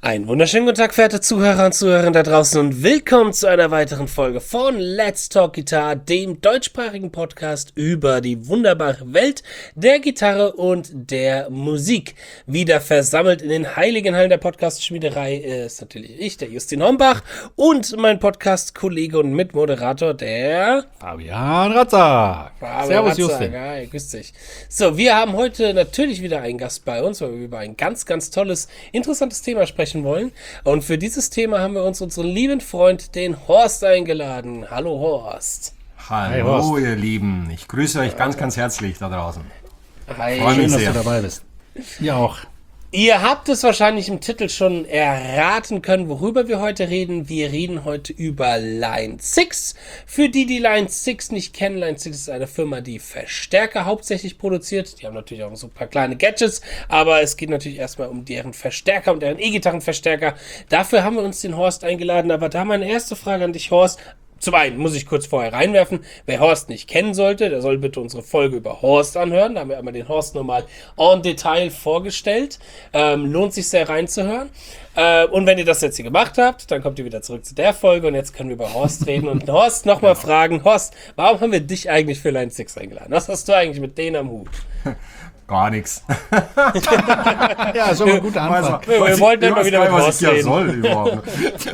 Einen wunderschönen guten Tag, verehrte Zuhörer und Zuhörerinnen da draußen und willkommen zu einer weiteren Folge von Let's Talk Guitar, dem deutschsprachigen Podcast über die wunderbare Welt der Gitarre und der Musik. Wieder versammelt in den heiligen Hallen der Podcast-Schmiederei ist natürlich ich, der Justin Hombach, und mein Podcast-Kollege und Mitmoderator, der Fabian Ratzak. Servus, Justin. Hi, grüß dich. So, wir haben heute natürlich wieder einen Gast bei uns, weil wir über ein ganz, ganz tolles, interessantes Thema sprechen wollen. Und für dieses Thema haben wir uns unseren lieben Freund, den Horst, eingeladen. Hallo Horst. Hallo, Horst. Ihr Lieben. Ich grüße euch ganz, ganz herzlich da draußen. Hi. Schön, dass du dabei bist. Ja auch. Ihr habt es wahrscheinlich im Titel schon erraten können, worüber wir heute reden. Wir reden heute über Line 6. Für die Line 6 nicht kennen, Line 6 ist eine Firma, die Verstärker hauptsächlich produziert. Die haben natürlich auch so ein paar kleine Gadgets, aber es geht natürlich erstmal um deren Verstärker und deren E-Gitarrenverstärker. Dafür haben wir uns den Horst eingeladen, aber da meine erste Frage an dich, Horst. Zum einen muss ich kurz vorher reinwerfen, wer Horst nicht kennen sollte, der soll bitte unsere Folge über Horst anhören. Da haben wir einmal den Horst nochmal en Detail vorgestellt. Lohnt sich sehr reinzuhören. Und wenn ihr das jetzt hier gemacht habt, dann kommt ihr wieder zurück zu der Folge und jetzt können wir über Horst reden und Horst nochmal fragen, Horst, warum haben wir dich eigentlich für Line 6 eingeladen? Was hast du eigentlich mit denen am Hut? Gar nichts. Ja, ist aber ein guter Anfang. Wir wollten immer wieder mit Horst reden. Soll überhaupt.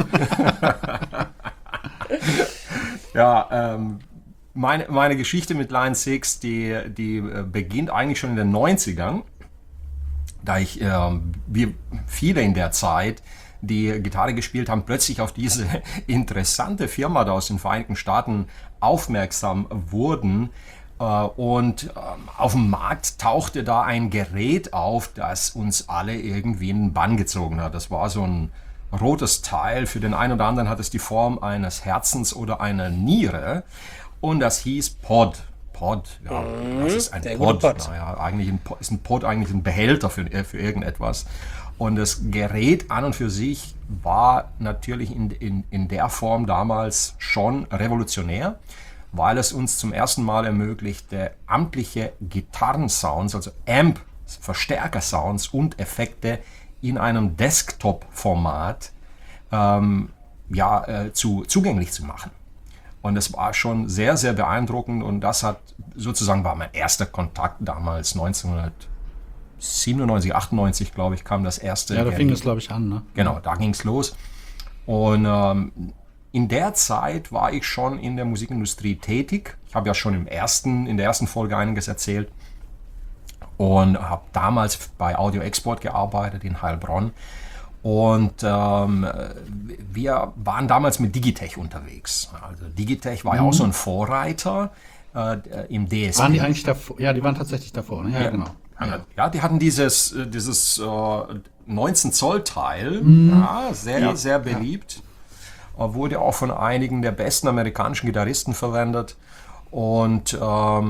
Ja, meine Geschichte mit Line 6, die beginnt eigentlich schon in den 90ern, da ich, wir viele in der Zeit, die Gitarre gespielt haben, plötzlich auf diese interessante Firma da aus den Vereinigten Staaten aufmerksam wurden. Und auf dem Markt tauchte da ein Gerät auf, das uns alle irgendwie in den Bann gezogen hat. Das war so ein rotes Teil, für den einen oder anderen hat es die Form eines Herzens oder einer Niere und das hieß Pod. Pod, ja, das ist ein Pod. Naja, eigentlich ist ein Pod eigentlich ein Behälter für irgendetwas. Und das Gerät an und für sich war natürlich in der Form damals schon revolutionär, weil es uns zum ersten Mal ermöglichte, amtliche Gitarrensounds, also Amp, Verstärker-Sounds und Effekte in einem Desktop-Format zugänglich zu machen. Und das war schon sehr, sehr beeindruckend und das war mein erster Kontakt damals, 1997, 98, glaube ich, kam das erste. Ja, da fing das, glaube ich, an, ne? Genau, da ging es los. Und in der Zeit war ich schon in der Musikindustrie tätig. Ich habe ja schon in der ersten Folge einiges erzählt. Und habe damals bei Audio Export gearbeitet in Heilbronn. Und wir waren damals mit Digitech unterwegs. Also Digitech war ja auch so ein Vorreiter im DSP. Waren die eigentlich davor? Ja, die waren tatsächlich davor. Ne? Ja, genau. Ja, die hatten dieses 19-Zoll-Teil, sehr beliebt. Wurde auch von einigen der besten amerikanischen Gitarristen verwendet. Und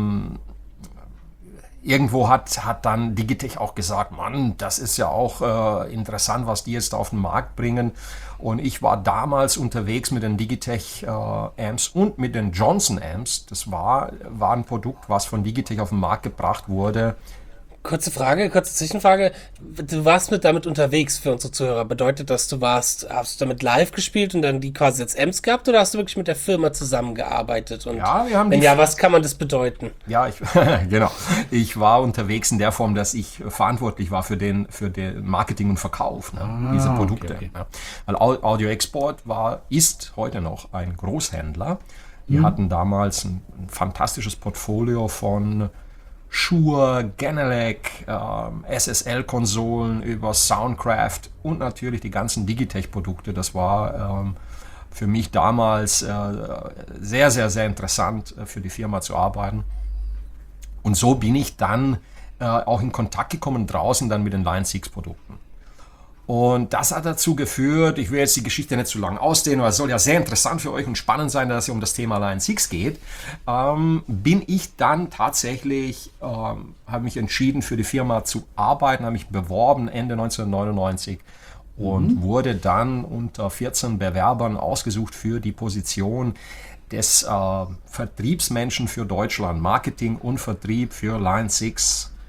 irgendwo hat dann Digitech auch gesagt, Mann, das ist ja auch interessant, was die jetzt da auf den Markt bringen. Und ich war damals unterwegs mit den Digitech Amps und mit den Johnson Amps. Das war ein Produkt, was von Digitech auf den Markt gebracht wurde. Kurze Zwischenfrage. Du warst damit unterwegs für unsere Zuhörer. Bedeutet das, hast du damit live gespielt und dann die quasi als Amps gehabt oder hast du wirklich mit der Firma zusammengearbeitet? Und ja, wir haben was kann man das bedeuten? Ja, genau. Ich war unterwegs in der Form, dass ich verantwortlich war für den Marketing und Verkauf dieser Produkte. Okay. Ja. Weil Audio Export ist heute noch ein Großhändler. Die hatten damals ein fantastisches Portfolio von Shure, Genelec, SSL-Konsolen über Soundcraft und natürlich die ganzen Digitech-Produkte. Das war für mich damals sehr, sehr, sehr interessant für die Firma zu arbeiten. Und so bin ich dann auch in Kontakt gekommen draußen dann mit den Line 6-Produkten. Und das hat dazu geführt, ich will jetzt die Geschichte nicht zu lang ausdehnen, weil es soll ja sehr interessant für euch und spannend sein, dass es um das Thema Line 6 geht, bin ich dann tatsächlich, habe mich entschieden für die Firma zu arbeiten, habe mich beworben Ende 1999 und wurde dann unter 14 Bewerbern ausgesucht für die Position des Vertriebsmenschen für Deutschland, Marketing und Vertrieb für Line 6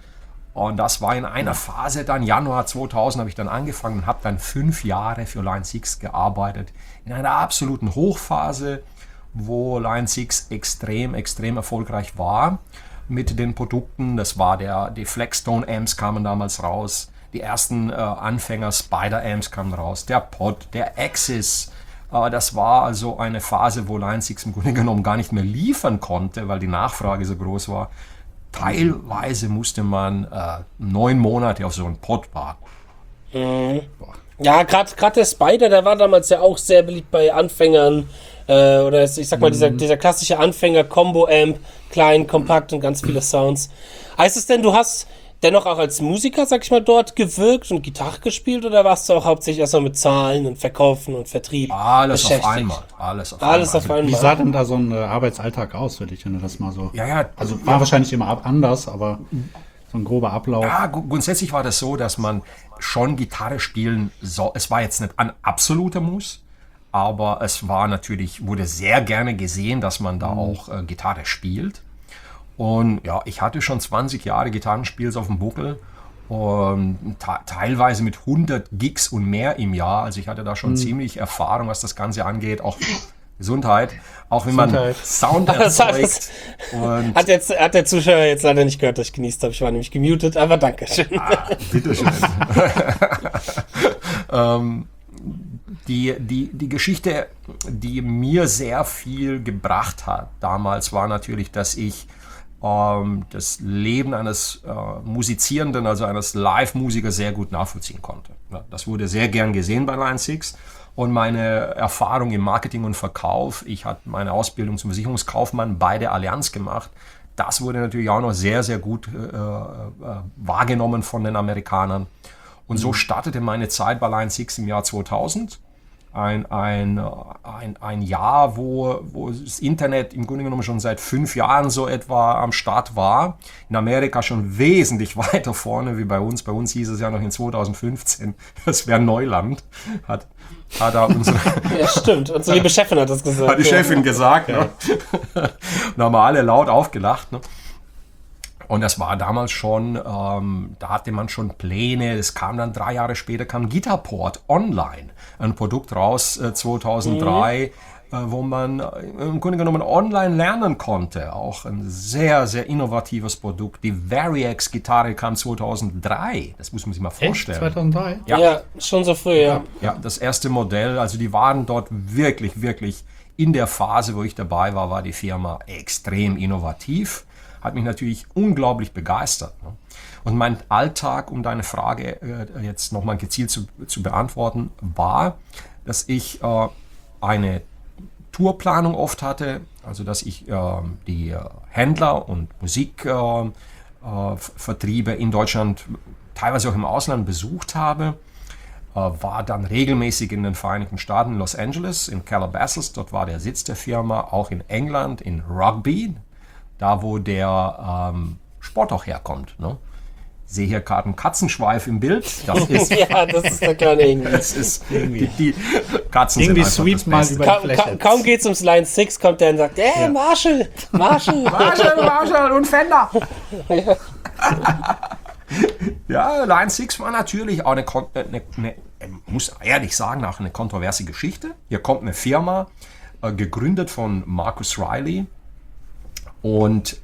Und das war in einer Phase dann, Januar 2000 habe ich dann angefangen und habe dann 5 Jahre für Line 6 gearbeitet. In einer absoluten Hochphase, wo Line 6 extrem erfolgreich war mit den Produkten. Das war die Flextone Amps kamen damals raus. Die ersten Anfänger Spider Amps kamen raus. Der Pod, der Axis. Das war also eine Phase, wo Line 6 im Grunde genommen gar nicht mehr liefern konnte, weil die Nachfrage so groß war. Teilweise musste man 9 Monate auf so einen Pod warten. Ja, gerade der Spider, der war damals ja auch sehr beliebt bei Anfängern. Oder ich sag mal, dieser klassische Anfänger-Combo-Amp, klein, kompakt und ganz viele Sounds. Heißt es denn, du hast dennoch auch als Musiker, sag ich mal, dort gewirkt und Gitarre gespielt, oder warst du auch hauptsächlich erstmal mit Zahlen und Verkaufen und Vertrieb Alles auf beschäftigt? einmal. Alles auf einmal. Wie sah denn da so ein Arbeitsalltag aus für dich, wenn du das mal so... Ja. Also war wahrscheinlich immer anders, aber so ein grober Ablauf. Ja, grundsätzlich war das so, dass man schon Gitarre spielen soll. Es war jetzt nicht ein absoluter Muss, aber es war natürlich, wurde sehr gerne gesehen, dass man da auch Gitarre spielt. Und ja, ich hatte schon 20 Jahre Gitarrenspiels auf dem Buckel und teilweise mit 100 Gigs und mehr im Jahr. Also ich hatte da schon ziemlich Erfahrung, was das Ganze angeht, auch Gesundheit, auch wenn man Sound erzeugt. Und hat der Zuschauer jetzt leider nicht gehört, dass ich genießt habe. Ich war nämlich gemutet, aber danke schön. Bitteschön. Die Geschichte, die mir sehr viel gebracht hat damals, war natürlich, dass ich das Leben eines Musizierenden, also eines Live-Musikers sehr gut nachvollziehen konnte. Ja, das wurde sehr gern gesehen bei Line 6 und meine Erfahrung im Marketing und Verkauf, ich hatte meine Ausbildung zum Versicherungskaufmann bei der Allianz gemacht, das wurde natürlich auch noch sehr, sehr gut wahrgenommen von den Amerikanern. Und so startete meine Zeit bei Line 6 im Jahr 2000. Ein Jahr, wo das Internet im Grunde genommen schon seit 5 Jahren so etwa am Start war. In Amerika schon wesentlich weiter vorne wie bei uns. Bei uns hieß es ja noch in 2015, das wäre Neuland. Hat da unsere... Ja, stimmt. Unsere liebe Chefin hat das gesagt. Hat die Chefin gesagt. Ja. Ne? Da haben wir alle laut aufgelacht. Ne? Und das war damals schon, da hatte man schon Pläne. Es kam dann 3 Jahre später, kam Guitarport Online, ein Produkt raus 2003, wo man im Grunde genommen online lernen konnte. Auch ein sehr, sehr innovatives Produkt. Die Variax-Gitarre kam 2003. Das muss man sich mal vorstellen. 2003? Ja, schon so früh, ja. Ja, das erste Modell. Also die waren dort wirklich in der Phase, wo ich dabei war, war die Firma extrem innovativ. Hat mich natürlich unglaublich begeistert. Und mein Alltag, um deine Frage jetzt nochmal gezielt zu beantworten, war, dass ich eine Tourplanung oft hatte, also dass ich die Händler und Musikvertriebe in Deutschland, teilweise auch im Ausland besucht habe, war dann regelmäßig in den Vereinigten Staaten, Los Angeles, in Calabasas, dort war der Sitz der Firma, auch in England, in Rugby, da wo der Sport auch herkommt. Ne? Ich sehe hier gerade einen Katzenschweif im Bild. Das ist, ja, das ist der kleine irgendwie. Das ist die Katzen irgendwie sind sweet mal über die Fläche. Kaum geht's ums Line 6, kommt der und sagt, Marshall. Marshall und Fender. Ja, Line 6 war natürlich auch muss ehrlich sagen, auch eine kontroverse Geschichte. Hier kommt eine Firma, gegründet von Marcus Riley und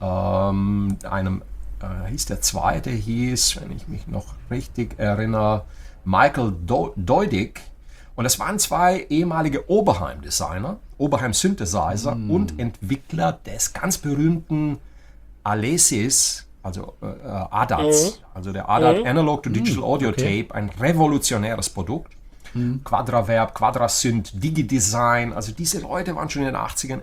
hieß der zweite, wenn ich mich noch richtig erinnere, Michael Doidick. Und das waren 2 ehemalige Oberheim-Designer, Oberheim-Synthesizer und Entwickler des ganz berühmten Alesis, also ADATs, also der ADAT Analog to Digital Audio Tape, ein revolutionäres Produkt. Quadraverb, Quadrasynth, DigiDesign, also diese Leute waren schon in den 80ern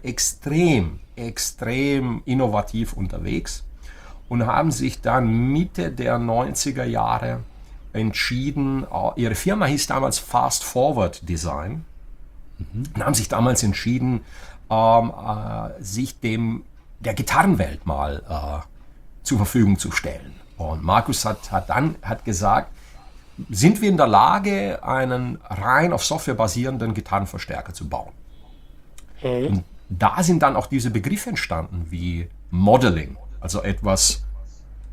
extrem innovativ unterwegs und haben sich dann Mitte der 90er Jahre entschieden, ihre Firma hieß damals Fast Forward Design, und haben sich damals entschieden, sich der Gitarrenwelt mal zur Verfügung zu stellen. Und Markus hat gesagt, sind wir in der Lage, einen rein auf Software basierenden Gitarrenverstärker zu bauen? Und da sind dann auch diese Begriffe entstanden wie Modeling, also etwas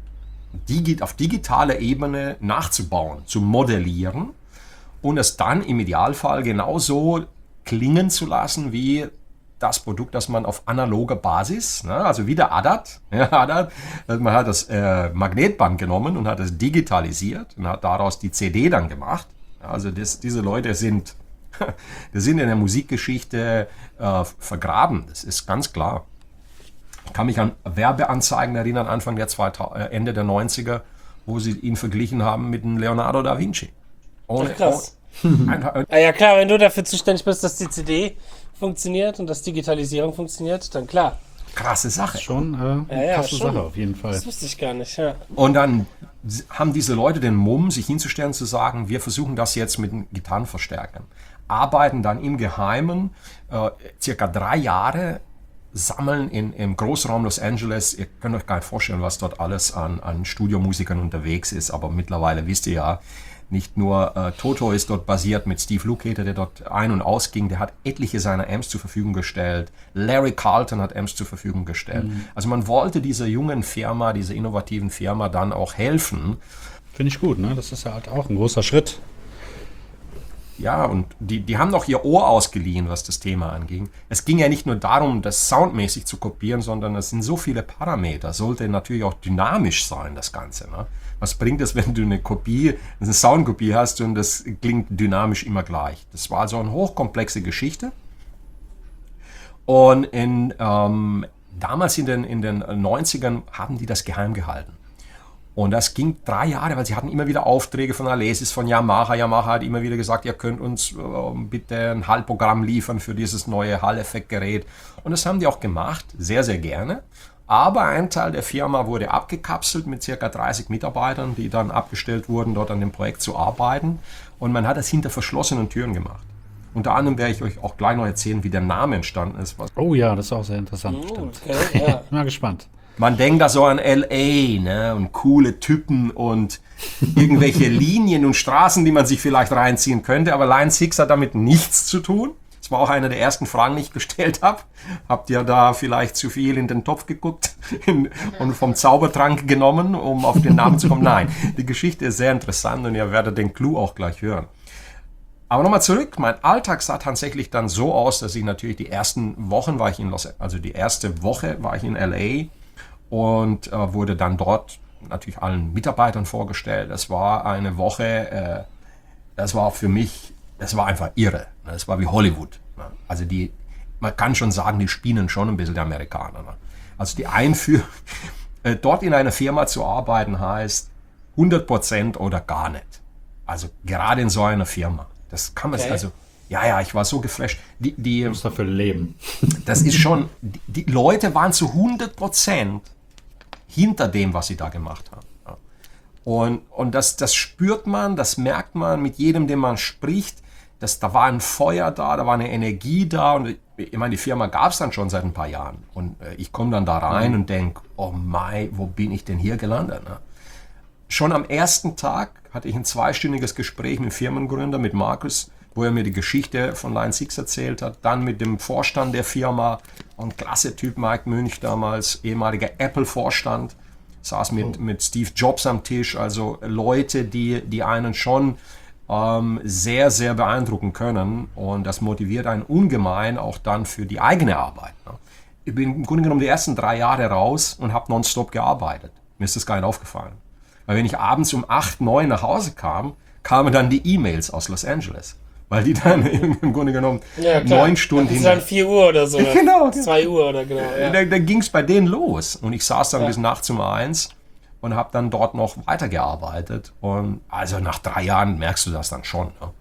auf digitaler Ebene nachzubauen, zu modellieren und es dann im Idealfall genauso klingen zu lassen wie das Produkt, das man auf analoger Basis, ne, also wie der ADAT, man hat das Magnetband genommen und hat es digitalisiert und hat daraus die CD dann gemacht. Also diese Leute sind in der Musikgeschichte vergraben, das ist ganz klar. Ich kann mich an Werbeanzeigen erinnern, Ende der 90er, wo sie ihn verglichen haben mit dem Leonardo da Vinci. Krass. Ja klar, wenn du dafür zuständig bist, dass die CD funktioniert und dass Digitalisierung funktioniert, dann klar. Krasse Sache. Schon krasse Sache auf jeden Fall. Das wusste ich gar nicht, ja. Und dann haben diese Leute den Mumm, sich hinzustellen, zu sagen, wir versuchen das jetzt mit den Gitarrenverstärkern. Arbeiten dann im Geheimen circa 3 Jahre, sammeln im Großraum Los Angeles. Ihr könnt euch gar nicht vorstellen, was dort alles an Studiomusikern unterwegs ist, aber mittlerweile wisst ihr ja, nicht nur Toto ist dort basiert mit Steve Lukather, der dort ein- und ausging, der hat etliche seiner Amps zur Verfügung gestellt. Larry Carlton hat Amps zur Verfügung gestellt. Also man wollte dieser jungen Firma, dieser innovativen Firma dann auch helfen. Finde ich gut, ne? Das ist ja halt auch ein großer Schritt. Ja, und die haben noch ihr Ohr ausgeliehen, was das Thema anging. Es ging ja nicht nur darum, das soundmäßig zu kopieren, sondern es sind so viele Parameter. Sollte natürlich auch dynamisch sein, das Ganze. Ne? Was bringt es, wenn du eine Soundkopie hast und das klingt dynamisch immer gleich? Das war also eine hochkomplexe Geschichte. Und damals in den 90ern haben die das geheim gehalten. Und das ging 3 Jahre, weil sie hatten immer wieder Aufträge von Alesis, von Yamaha. Yamaha hat immer wieder gesagt, ihr könnt uns bitte ein Hall-Programm liefern für dieses neue Hall-Effekt-Gerät. Und das haben die auch gemacht, sehr, sehr gerne. Aber ein Teil der Firma wurde abgekapselt mit ca. 30 Mitarbeitern, die dann abgestellt wurden, dort an dem Projekt zu arbeiten. Und man hat das hinter verschlossenen Türen gemacht. Unter anderem werde ich euch auch gleich noch erzählen, wie der Name entstanden ist. Oh ja, das ist auch sehr interessant. Stimmt. Okay, ja. Mal gespannt. Man denkt da so an L.A., ne, und coole Typen und irgendwelche Linien und Straßen, die man sich vielleicht reinziehen könnte. Aber Line 6 hat damit nichts zu tun. Das war auch eine der ersten Fragen, die ich gestellt habe. Habt ihr da vielleicht zu viel in den Topf geguckt und vom Zaubertrank genommen, um auf den Namen zu kommen? Nein, die Geschichte ist sehr interessant und ihr werdet den Clou auch gleich hören. Aber nochmal zurück, mein Alltag sah tatsächlich dann so aus, dass ich natürlich die erste Woche war ich in L.A., und wurde dann dort natürlich allen Mitarbeitern vorgestellt. Das war eine Woche, das war für mich, das war einfach irre. Das war wie Hollywood. Also man kann schon sagen, die spielen schon ein bisschen die Amerikaner. Also die Einführung, dort in einer Firma zu arbeiten heißt 100% oder gar nicht. Also gerade in so einer Firma. Das kann man, also, ja, ich war so geflasht. Du musst dafür leben. Das ist schon, die Leute waren zu 100% hinter dem, was sie da gemacht haben. Ja. Und das spürt man, das merkt man mit jedem, dem man spricht, da war ein Feuer da war eine Energie da. Und ich meine, die Firma gab es dann schon seit ein paar Jahren. Und ich komme dann da rein und denke, oh mein, wo bin ich denn hier gelandet? Ne? Schon am ersten Tag hatte ich ein 2-stündiges Gespräch mit dem Firmengründer, mit Markus, wo er mir die Geschichte von Line 6 erzählt hat. Dann mit dem Vorstand der Firma, ein klasse Typ, Mike Münch damals, ehemaliger Apple-Vorstand, saß mit Steve Jobs am Tisch, also Leute, die einen schon sehr, sehr beeindrucken können, und das motiviert einen ungemein auch dann für die eigene Arbeit. Ne? Ich bin im Grunde genommen die ersten 3 Jahre raus und habe nonstop gearbeitet. Mir ist das gar nicht aufgefallen. Weil wenn ich abends um 8, 9 nach Hause kam, kamen dann die E-Mails aus Los Angeles. Weil die dann im Grunde genommen 9 Stunden hin. Das ist dann 4 Uhr oder so. Genau. 2 Uhr oder genau. Ja. Da ging es bei denen los. Und ich saß dann bis nachts um 1 und habe dann dort noch weitergearbeitet. Und also nach 3 Jahren merkst du das dann schon. Ne?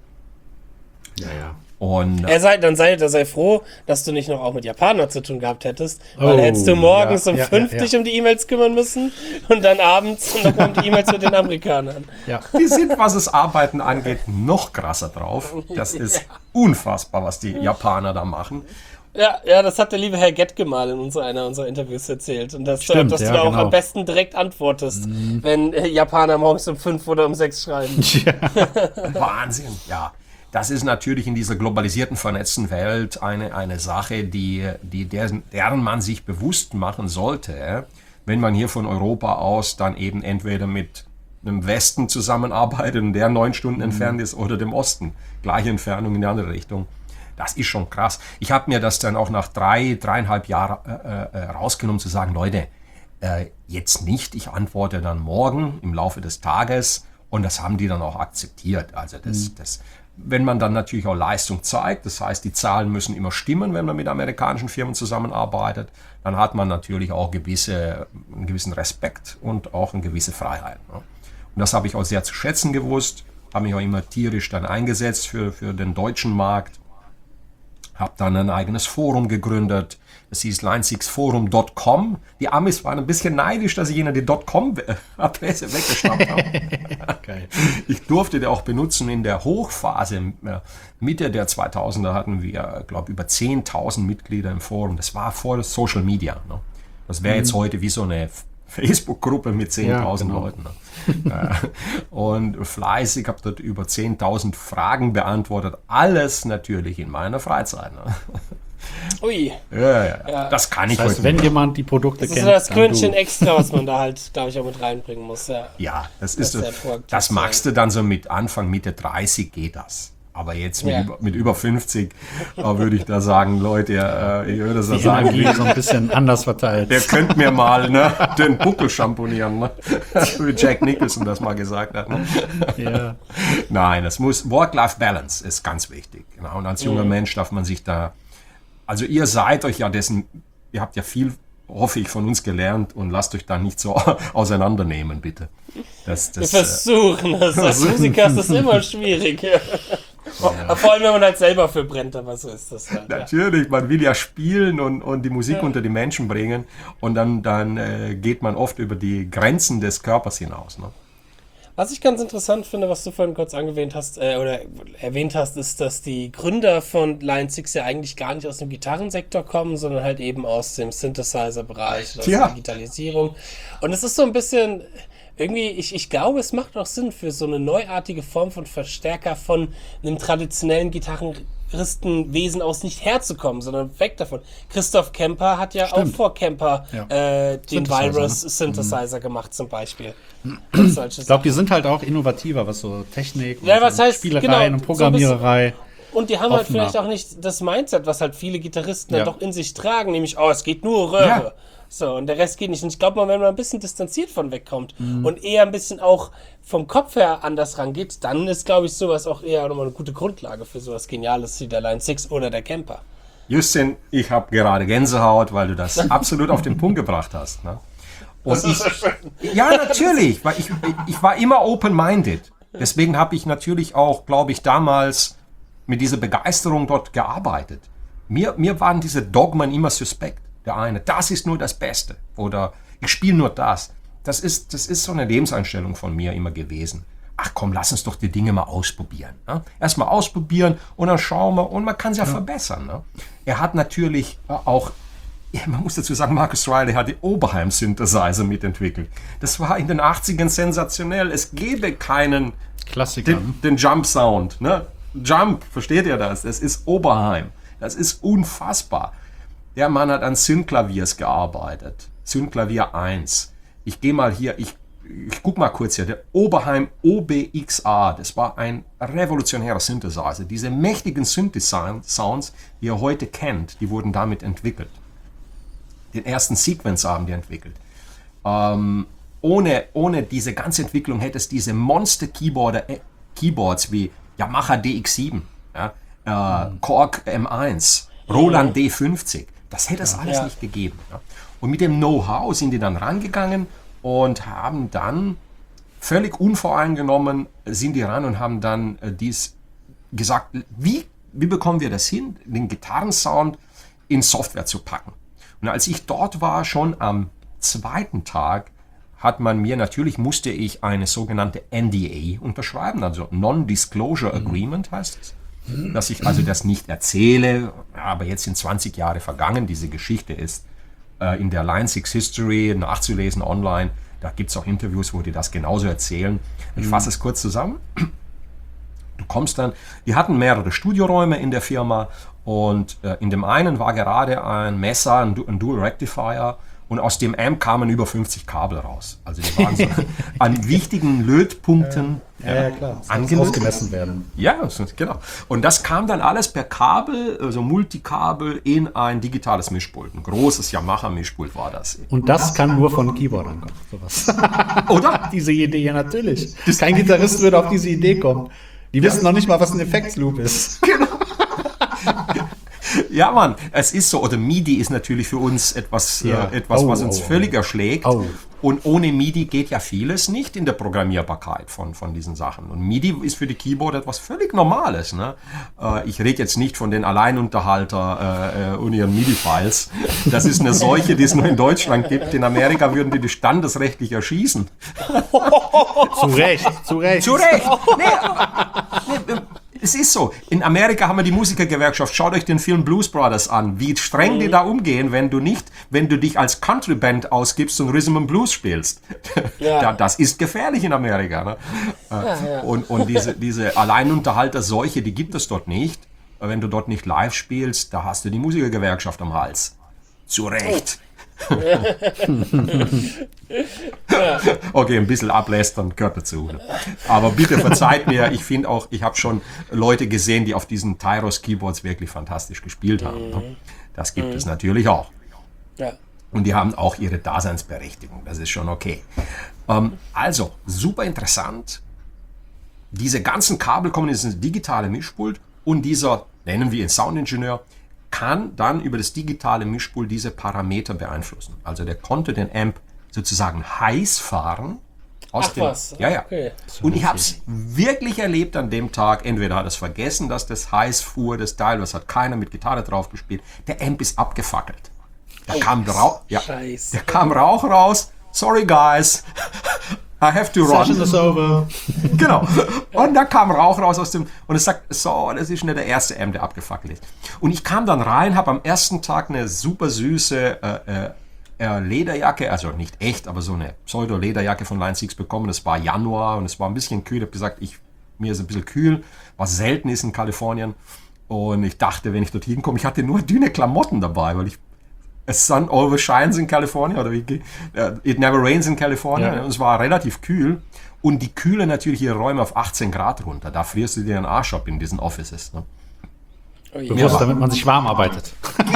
Ja. Und sei froh, dass du nicht noch auch mit Japanern zu tun gehabt hättest, weil hättest du morgens um 5 dich um die E-Mails kümmern müssen und dann abends und dann kommen die E-Mails mit den Amerikanern. Ja. Die sind, was das Arbeiten angeht, noch krasser drauf. Das ist unfassbar, was die Japaner da machen. Ja, das hat der liebe Herr Gettke mal in einer unserer Interviews erzählt. Und dass du da auch am besten direkt antwortest, wenn Japaner morgens um 5 oder um 6 schreiben. Ja. Wahnsinn, ja. Das ist natürlich in dieser globalisierten, vernetzten Welt eine Sache, deren man sich bewusst machen sollte. wenn man hier von Europa aus dann eben entweder mit einem Westen zusammenarbeitet und der 9 Stunden entfernt ist oder dem Osten. Gleiche Entfernung in die andere Richtung. Das ist schon krass. Ich habe mir das dann auch nach 3,5 Jahren rausgenommen, zu sagen, Leute, jetzt nicht, ich antworte dann morgen im Laufe des Tages, und das haben die dann auch akzeptiert. Also wenn man dann natürlich auch Leistung zeigt, das heißt, die Zahlen müssen immer stimmen, wenn man mit amerikanischen Firmen zusammenarbeitet, dann hat man natürlich auch einen gewissen Respekt und auch eine gewisse Freiheit. Ne? Und das habe ich auch sehr zu schätzen gewusst, habe mich auch immer tierisch dann eingesetzt für den deutschen Markt, habe dann ein eigenes Forum gegründet. Das hieß line6forum.com. Die Amis waren ein bisschen neidisch, dass ich ihnen die .com-Adresse weggeschnappt habe. Geil. Ich durfte die auch benutzen in der Hochphase. Mitte der 2000er hatten wir, glaube ich, über 10.000 Mitglieder im Forum. Das war vor Social Media. Ne? Das wäre jetzt heute wie so eine Facebook-Gruppe mit 10.000 genau. Leuten. Ne? Und fleißig, habe dort über 10.000 Fragen beantwortet. Alles natürlich in meiner Freizeit. Ne? Ui. Ja. Das kann ich Das heißt, heute wenn nicht. jemand die Produkte Das ist kennt, so das dann Quäntchen du. extra, was man da halt, glaube ich, auch mit reinbringen muss. Ja, Ja, das Das ist ist sehr proaktiv das magst du dann so mit Anfang, Mitte 30 geht das. Aber jetzt mit über 50 würde ich da sagen, Leute, ich würde so Die sagen, Energie so ein bisschen anders verteilt. ihr könnt mir mal den Buckel schamponieren, ne? Wie Jack Nicholson das mal gesagt hat. Ne? Ja. Nein, es muss Work-Life-Balance ist ganz wichtig. Genau. Und als junger Mensch darf man sich da, also ihr seid euch ja dessen, ihr habt ja viel, hoffe ich, von uns gelernt, und lasst euch da nicht so auseinandernehmen, bitte. wir versuchen das. Als Musiker ist das immer schwierig. Ja. Vor allem, wenn man halt selber für brennt, aber so ist das halt. Ja. Natürlich, man will ja spielen und die Musik unter die Menschen bringen, und dann geht man oft über die Grenzen des Körpers hinaus. Ne? Was ich ganz interessant finde, was du vorhin kurz erwähnt hast, ist, dass die Gründer von Line6 ja eigentlich gar nicht aus dem Gitarrensektor kommen, sondern halt eben aus dem Synthesizer-Bereich, aus der Digitalisierung. Und es ist so ein bisschen, irgendwie, ich glaube, es macht auch Sinn für so eine neuartige Form von Verstärker von einem traditionellen Gitarristenwesen aus nicht herzukommen, sondern weg davon. Christoph Kemper hat ja auch vor Kemper den Synthesizer, Virus-Synthesizer gemacht zum Beispiel. Ich glaube, die sind halt auch innovativer, was so Technik Ja, was und heißt, Spielereien und Programmiererei. Und die haben halt offener. vielleicht auch nicht das Mindset, was halt viele Gitarristen Ja. dann doch in sich tragen, nämlich, es geht nur Röhre. Ja. So, und der Rest geht nicht. Und ich glaube mal, wenn man ein bisschen distanziert von wegkommt und eher ein bisschen auch vom Kopf her anders rangeht, dann ist, glaube ich, sowas auch eher nochmal eine gute Grundlage für sowas Geniales wie der Line6 oder der Kemper. Justin, ich habe gerade Gänsehaut, weil du das absolut auf den Punkt gebracht hast. Ne? Und ja, natürlich, weil ich war immer open-minded. Deswegen habe ich natürlich auch, glaube ich, damals mit dieser Begeisterung dort gearbeitet. Mir waren diese Dogmen immer suspekt. Der eine, das ist nur das Beste, oder ich spiele nur das. Das ist so eine Lebenseinstellung von mir immer gewesen. Ach komm, lass uns doch die Dinge mal ausprobieren. Ne? Erstmal ausprobieren und dann schauen wir, und man kann es ja verbessern. Ne? Er hat natürlich auch, man muss dazu sagen, Marcus Riley hat die Oberheim Synthesizer mitentwickelt. Das war in den 80ern sensationell. Es gäbe keinen Klassiker. den Jump Sound. Ne? Jump, versteht ihr das? Das ist Oberheim. Das ist unfassbar. Der Mann hat an Synthklaviers gearbeitet. Synthklavier 1. Ich gehe mal hier, ich guck mal kurz hier. Der Oberheim OBXA, das war ein revolutionärer Synthesizer. Diese mächtigen Synthi-Sounds, die ihr heute kennt, die wurden damit entwickelt. Den ersten Sequencer haben die entwickelt. Ohne diese ganze Entwicklung hätte es diese Monster-Keyboards wie Yamaha DX7, Korg M1, Roland D50. Das hätte es alles nicht gegeben. Ja. Und mit dem Know-how sind die dann rangegangen und haben dann völlig unvoreingenommen sind die ran und haben dann dies gesagt, wie bekommen wir das hin, den Gitarrensound in Software zu packen. Und als ich dort war, schon am zweiten Tag, musste ich eine sogenannte NDA unterschreiben, also Non-Disclosure Agreement heißt es. Dass ich also das nicht erzähle, aber jetzt sind 20 Jahre vergangen, diese Geschichte ist in der Line6 History nachzulesen online, da gibt es auch Interviews, wo die das genauso erzählen. Ich fasse es kurz zusammen. Du kommst dann, die hatten mehrere Studioräume in der Firma und in dem einen war gerade ein Messer, ein Dual Rectifier Und aus dem Amp kamen über 50 Kabel raus. Also die waren so an wichtigen Lötpunkten klar. Das muss angelöst. ausgemessen werden. Ja, genau. Und das kam dann alles per Kabel, also Multikabel, in ein digitales Mischpult. Ein großes Yamaha-Mischpult war das. Und das kann nur von Keyboardern kommen. Sowas. Oder? Diese Idee, ja natürlich. Kein Gitarrist würde auf diese Idee kommen. Die wissen noch nicht mal, was ein Effektsloop ist. Ja, Mann, es ist so. Oder MIDI ist natürlich für uns etwas, was uns völlig erschlägt. Und ohne MIDI geht ja vieles nicht in der Programmierbarkeit von diesen Sachen. Und MIDI ist für die Keyboard etwas völlig Normales. Ne? Ich rede jetzt nicht von den Alleinunterhalter und ihren MIDI-Files. Das ist eine Seuche, die es nur in Deutschland gibt. In Amerika würden die standesrechtlich erschießen. Zu Recht. Zu Recht. Nee, es ist so. In Amerika haben wir die Musikergewerkschaft. Schaut euch den Film Blues Brothers an. Wie streng die da umgehen, wenn du dich als Country-Band ausgibst und Rhythm and Blues spielst. Ja. Das ist gefährlich in Amerika. Ne? Ja. Und diese Alleinunterhalter-Seuche, die gibt es dort nicht. Wenn du dort nicht live spielst, da hast du die Musikergewerkschaft am Hals. Zu Recht. Okay, ein bisschen ablästern gehört dazu. Ne? Aber bitte verzeiht mir, ich finde auch, ich habe schon Leute gesehen, die auf diesen Tyros Keyboards wirklich fantastisch gespielt haben. Ne? Das gibt es natürlich auch. Ja. Und die haben auch ihre Daseinsberechtigung, das ist schon okay. Also, super interessant. Diese ganzen Kabel kommen in dieses digitale Mischpult und dieser, nennen wir ihn Soundingenieur, kann dann über das digitale Mischpult diese Parameter beeinflussen. Also der konnte den Amp sozusagen heiß fahren. Ja. Okay. Und ich habe es wirklich erlebt an dem Tag. Entweder hat er es vergessen, dass das heiß fuhr, das Teil, was hat keiner mit Gitarre drauf gespielt. Der Amp ist abgefackelt. Da kam Rauch raus. Sorry guys. I have to run. Session is over. Genau. Und da kam Rauch raus aus dem, und es sagt, so, das ist nicht der erste Amp, der abgefackelt ist. Und ich kam dann rein, habe am ersten Tag eine super süße Lederjacke, also nicht echt, aber so eine Pseudo-Lederjacke von Line 6 bekommen. Es war Januar und es war ein bisschen kühl. Ich habe gesagt, mir ist ein bisschen kühl, was selten ist in Kalifornien. Und ich dachte, wenn ich dorthin komme, ich hatte nur dünne Klamotten dabei, weil sun always shines in California, oder it never rains in California. Ja. Und es war relativ kühl. Und die kühlen natürlich ihre Räume auf 18 Grad runter. Da frierst du dir den Arsch ab in diesen Offices. Ne? Bewusst, damit man sich warm arbeitet.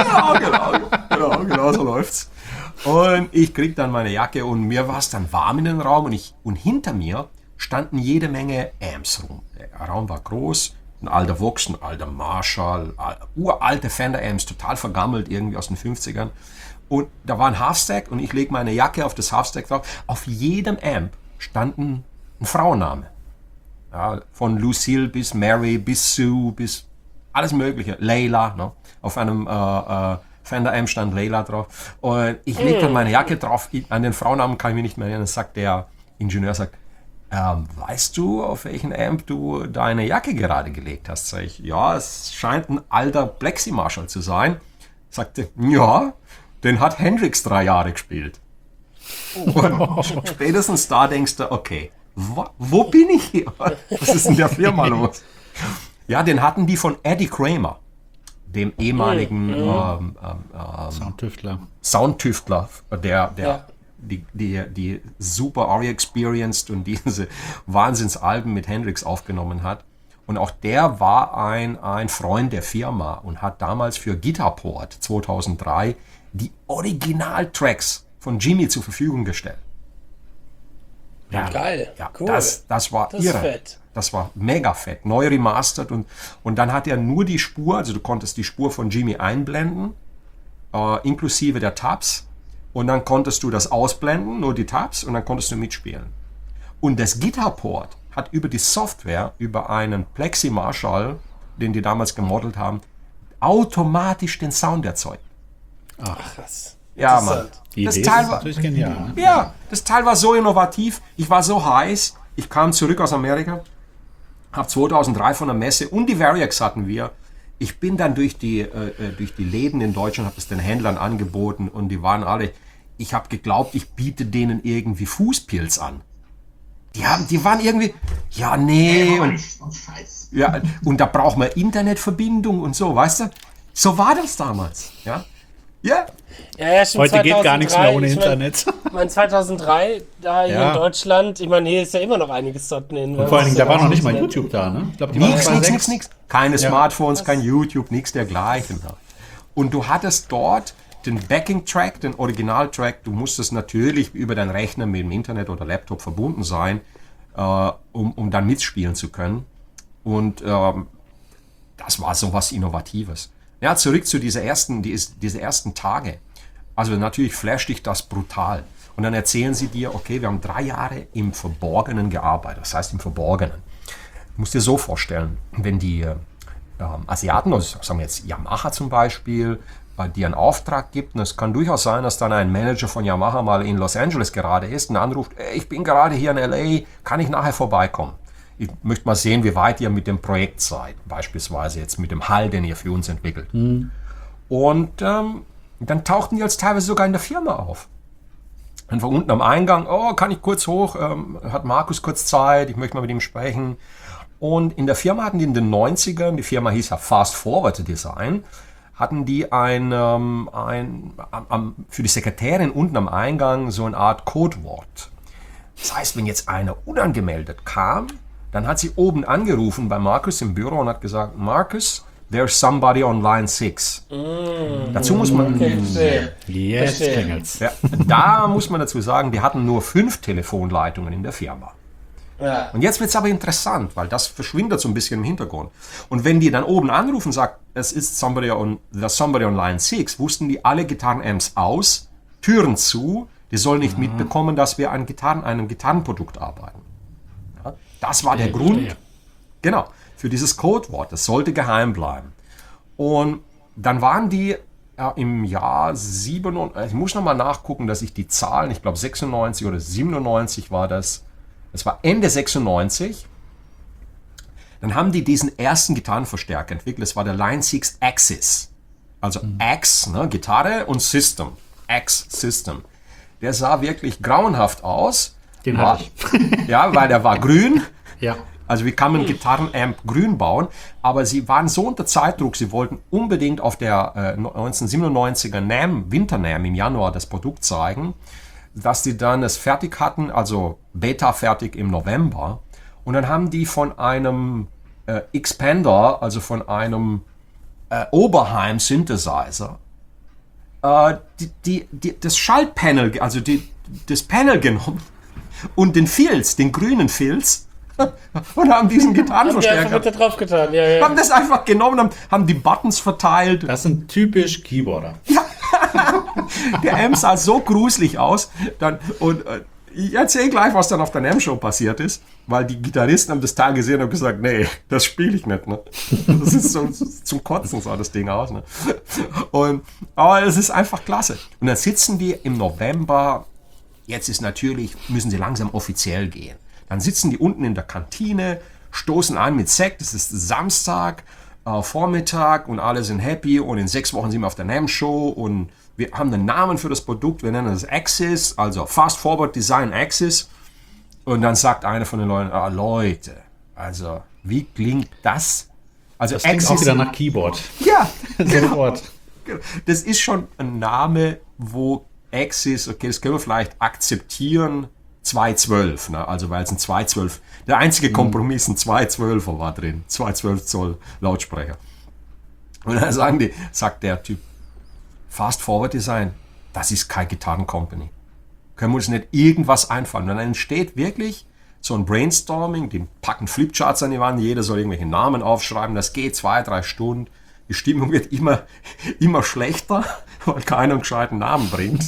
Genau, so läuft's. Und ich krieg dann meine Jacke und mir war es dann warm in den Raum und hinter mir standen jede Menge Amps rum. Der Raum war groß. Ein alter Vox, ein alter Marshall, uralte Fender-Amps, total vergammelt, irgendwie aus den 50ern. Und da war ein Halfstack und ich lege meine Jacke auf das Halfstack drauf. Auf jedem Amp standen ein Frauenname. Ja, von Lucille bis Mary, bis Sue, bis alles mögliche. Leila, ne? Auf einem Fender-Amp stand Leila drauf. Und ich lege dann meine Jacke drauf. An den Frauennamen kann ich mich nicht mehr erinnern. Sagt der Ingenieur, weißt du, auf welchen Amp du deine Jacke gerade gelegt hast? Sag ich, ja, es scheint ein alter Plexi Marshall zu sein. Sagte, ja, den hat Hendrix 3 Jahre gespielt. Und spätestens da denkst du, okay, wo bin ich hier? Was ist in der Firma los? Ja, den hatten die von Eddie Kramer, dem ehemaligen Soundtüftler, der die super Audio Experienced und diese Wahnsinnsalben mit Hendrix aufgenommen hat. Und auch der war ein Freund der Firma und hat damals für Guitarport 2003 die Originaltracks von Jimmy zur Verfügung gestellt. Ja, geil, ja, cool. Das war das irre. Fett. Das war mega fett, neu remastert und dann hat er nur die Spur, also du konntest die Spur von Jimmy einblenden, inklusive der Tabs. Und dann konntest du das ausblenden, nur die Tabs, und dann konntest du mitspielen. Und das Guitarport hat über die Software, über einen Plexi Marshall, den die damals gemodelt haben, automatisch den Sound erzeugt. Ach, krass. Ja, Mann. Die Idee ist natürlich genial. Ne? Ja, das Teil war so innovativ. Ich war so heiß. Ich kam zurück aus Amerika, habe 2003 von der Messe und die Variax hatten wir. Ich bin dann durch die Läden in Deutschland, habe es den Händlern angeboten und die waren alle, ich habe geglaubt, ich biete denen irgendwie Fußpilz an. Die waren irgendwie, ja, nee. Und da braucht man Internetverbindung und so, weißt du? So war das damals, ja. Ja. Ja, stimmt, Heute geht gar nichts mehr ohne ich Internet. Ich meine, 2003, da hier in Deutschland, ich meine, hier ist ja immer noch einiges dort. Und vor allen Dingen, da war noch nicht mal YouTube da, ne? Ich glaube, die waren Nix. Keine Smartphones, kein YouTube, nichts dergleichen. Und du hattest dort den Backing-Track, den Original-Track, du musstest natürlich über deinen Rechner mit dem Internet oder Laptop verbunden sein, um dann mitspielen zu können. Und das war so was Innovatives. Ja, zurück zu diese ersten Tage. Also natürlich flasht dich das brutal. Und dann erzählen sie dir, okay, wir haben 3 Jahre im Verborgenen gearbeitet. Das heißt im Verborgenen. Du musst dir so vorstellen, wenn die Asiaten, also sagen wir jetzt Yamaha zum Beispiel, dir einen Auftrag gibt, und es kann durchaus sein, dass dann ein Manager von Yamaha mal in Los Angeles gerade ist und anruft, ich bin gerade hier in LA, kann ich nachher vorbeikommen? Ich möchte mal sehen, wie weit ihr mit dem Projekt seid, beispielsweise jetzt mit dem Hall, den ihr für uns entwickelt. Und dann tauchten die jetzt teilweise sogar in der Firma auf. Und von unten am Eingang, kann ich kurz hoch, hat Markus kurz Zeit, ich möchte mal mit ihm sprechen. Und in der Firma hatten die in den 90ern, die Firma hieß ja Fast Forward Design, hatten die für die Sekretärin unten am Eingang so eine Art Codewort. Das heißt, wenn jetzt einer unangemeldet kam, dann hat sie oben angerufen bei Markus im Büro und hat gesagt, Markus, there's somebody on line 6. Dazu muss man... Jetzt klingelt's. Ja, da muss man dazu sagen, die hatten nur 5 Telefonleitungen in der Firma. Ja. Und jetzt wird es aber interessant, weil das verschwindet so ein bisschen im Hintergrund. Und wenn die dann oben anrufen und sagen, es ist somebody on line 6, wussten die alle Gitarrenamps aus, Türen zu, die sollen nicht mitbekommen, dass wir an einem Gitarrenprodukt arbeiten. Ja, das war der Grund, genau, für dieses Codewort. Das sollte geheim bleiben. Und dann waren die im Jahr 97, ich muss nochmal nachgucken, dass ich die Zahlen, ich glaube 96 oder 97 war das, das war Ende 96. Dann haben die diesen ersten Gitarrenverstärker entwickelt. Das war der Line 6 Axis. Also Ax, ne, Gitarre und System. Ax System. Der sah wirklich grauenhaft aus. Den hatte ich. Ja, weil der war grün. Ja. Also wie kann man einen Gitarrenamp grün bauen? Aber sie waren so unter Zeitdruck, sie wollten unbedingt auf der 1997er NAMM, Winter NAMM im Januar das Produkt zeigen, dass die dann es fertig hatten, also Beta fertig im November. Und dann haben die von einem Expander, also von einem Oberheim Synthesizer, das Schaltpanel, also das Panel genommen und den Filz, den grünen Filz, und haben diesen Gitarrenverstärker. Haben die einfach drauf getan. Ja. Haben das einfach genommen, haben die Buttons verteilt. Das sind typisch Keyboarder. Der Amp sah so gruselig aus. Ich erzähle gleich, was dann auf der NAMM-Show passiert ist, weil die Gitarristen haben das Teil gesehen und gesagt, nee, das spiele ich nicht. Ne? Das ist so zum Kotzen sah das Ding aus. Ne? Aber es ist einfach klasse. Und dann sitzen wir im November, jetzt ist natürlich, müssen sie langsam offiziell gehen. Dann sitzen die unten in der Kantine, stoßen an mit Sekt, es ist Samstag, Vormittag und alle sind happy und in 6 Wochen sind wir auf der NAMM-Show und wir haben einen Namen für das Produkt, wir nennen das Axis, also Fast Forward Design Axis. Und dann sagt einer von den Leuten, Leute, also wie klingt das? Also das klingt auch wieder nach Keyboard. Ja, Sofort. Genau. Das ist schon ein Name, wo Axis, okay, das können wir vielleicht akzeptieren, 212, ne? Also weil es ein 212, der einzige Kompromiss, ein 212er war drin, 212 Zoll Lautsprecher. Und dann sagt der Typ, Fast Forward Design, das ist keine Gitarrencompany. Können wir uns nicht irgendwas einfallen? Und dann entsteht wirklich so ein Brainstorming, die packen Flipcharts an die Wand, jeder soll irgendwelche Namen aufschreiben, das geht 2-3 Stunden. Die Stimmung wird immer schlechter, weil keiner einen gescheiten Namen bringt.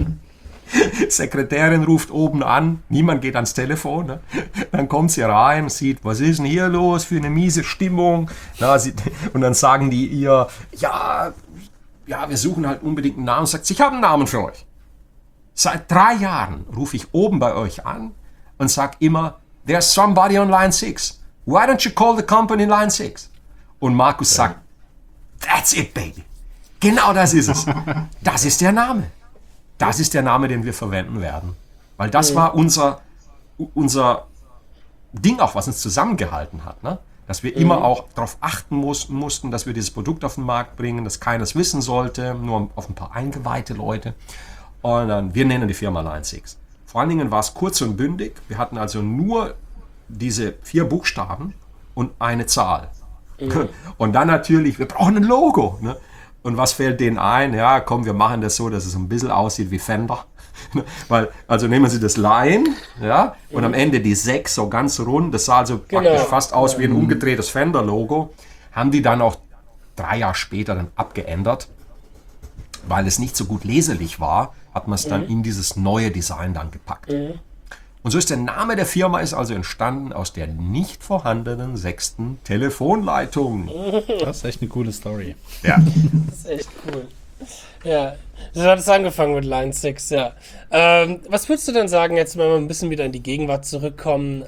Sekretärin ruft oben an, niemand geht ans Telefon. Ne? Dann kommt sie rein, sieht, was ist denn hier los für eine miese Stimmung. Und dann sagen die ihr, ja, wir suchen halt unbedingt einen Namen. Und sagt, ich habe einen Namen für euch. Seit 3 Jahren rufe ich oben bei euch an und sage immer, there's somebody on line 6. Why don't you call the company line 6? Und Markus sagt, that's it, baby. Genau das ist es. Das ist der Name. Das ist der Name, den wir verwenden werden. Weil das war unser Ding auch, was uns zusammengehalten hat. Ne? dass wir immer auch darauf achten mussten, dass wir dieses Produkt auf den Markt bringen, dass keiner es wissen sollte, nur auf ein paar eingeweihte Leute. Und dann, wir nennen die Firma Line 6. Vor allen Dingen war es kurz und bündig. Wir hatten also nur diese 4 Buchstaben und eine Zahl. Und dann natürlich, wir brauchen ein Logo. Ne? Und was fällt denen ein? Ja, komm, wir machen das so, dass es ein bisschen aussieht wie Fender. Weil, also nehmen Sie das Line, ja, und am Ende die 6 so ganz rund. Das sah also praktisch fast aus wie ein umgedrehtes Fender-Logo. Haben die dann auch 3 Jahre später dann abgeändert, weil es nicht so gut leserlich war, hat man es dann in dieses neue Design dann gepackt. Und so ist der Name der Firma ist also entstanden aus der nicht vorhandenen 6. Telefonleitung. Das ist echt eine coole Story. Ja. Das ist echt cool. Ja, du hattest angefangen mit Line 6, ja. Was würdest du denn sagen, jetzt wenn wir ein bisschen wieder in die Gegenwart zurückkommen,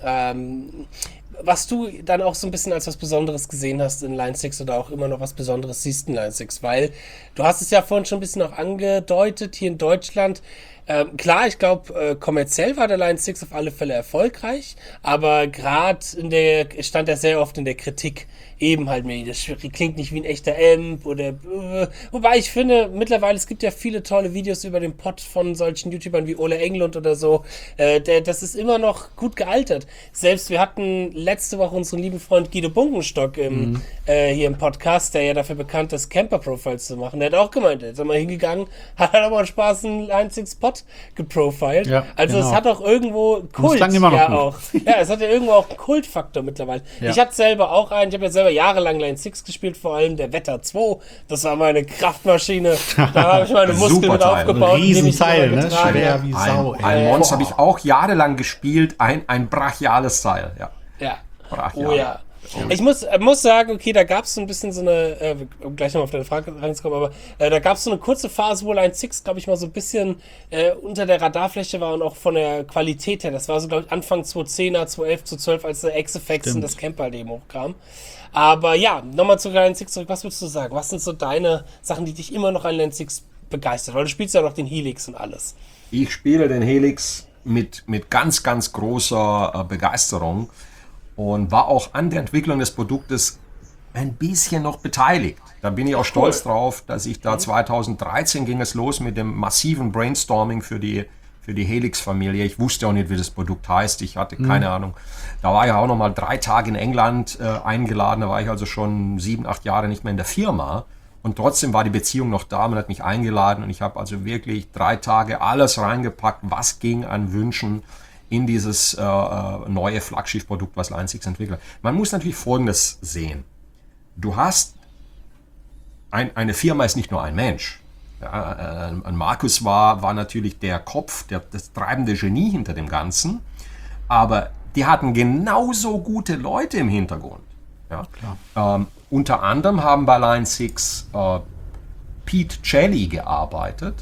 was du dann auch so ein bisschen als was Besonderes gesehen hast in Line 6 oder auch immer noch was Besonderes siehst in Line 6, weil du hast es ja vorhin schon ein bisschen auch angedeutet, hier in Deutschland. Klar, ich glaube, kommerziell war der Line 6 auf alle Fälle erfolgreich, aber gerade stand er sehr oft in der Kritik, eben halt mir, das klingt nicht wie ein echter Amp oder, wobei ich finde, mittlerweile, es gibt ja viele tolle Videos über den Pod von solchen YouTubern wie Ole Englund oder so, das ist immer noch gut gealtert. Selbst wir hatten letzte Woche unseren lieben Freund Guido Bunkenstock hier im Podcast, der ja dafür bekannt ist, Camper-Profiles zu machen. Der hat auch gemeint, er ist mal hingegangen, hat aber einen Spaß einen Line 6 Pod geprofiled. Ja, also es hat auch irgendwo Kult. Immer noch auch. Ja, es hat ja irgendwo auch einen Kultfaktor mittlerweile. Ja. Ich hatte selber auch einen, ich habe ja selber jahrelang Line 6 gespielt, vor allem der Wetter 2. Das war meine Kraftmaschine. Da habe ich meine Muskeln mit aufgebaut. Ein Riesenteil, ne? Schwer wie Sau. Ein Monster habe ich auch jahrelang gespielt. Ein brachiales Teil. Ja. Brachial. Oh ja. Ich muss sagen, okay, da gab es so ein bisschen so eine, gleich nochmal auf deine Frage reinzukommen, aber da gab es so eine kurze Phase, wo Line 6, glaube ich, mal so ein bisschen unter der Radarfläche war und auch von der Qualität her. Das war so, glaube ich, Anfang 2010er, 2011, 2012, als der X-Effects und das Camper halt eben hochkam. Aber ja, nochmal zu Line 6 zurück. Was würdest du sagen? Was sind so deine Sachen, die dich immer noch an Line 6 begeistert? Weil du spielst ja noch den Helix und alles. Ich spiele den Helix mit ganz, ganz großer Begeisterung. Und war auch an der Entwicklung des Produktes ein bisschen noch beteiligt. Da bin ich auch stolz drauf, dass ich da 2013 ging es los mit dem massiven Brainstorming für die Helix-Familie. Ich wusste auch nicht, wie das Produkt heißt. Ich hatte keine Ahnung. Da war ich auch noch mal 3 Tage in England eingeladen. Da war ich also schon 7, 8 Jahre nicht mehr in der Firma. Und trotzdem war die Beziehung noch da. Man hat mich eingeladen und ich habe also wirklich 3 Tage alles reingepackt, was ging an Wünschen in dieses neue Flaggschiff-Produkt, was Line 6 entwickelt. Man muss natürlich Folgendes sehen. Du hast, eine Firma ist nicht nur ein Mensch. Ja, Markus war natürlich der Kopf, das treibende Genie hinter dem Ganzen, aber die hatten genauso gute Leute im Hintergrund. Ja? Unter anderem haben bei Line 6 Pete Celli gearbeitet.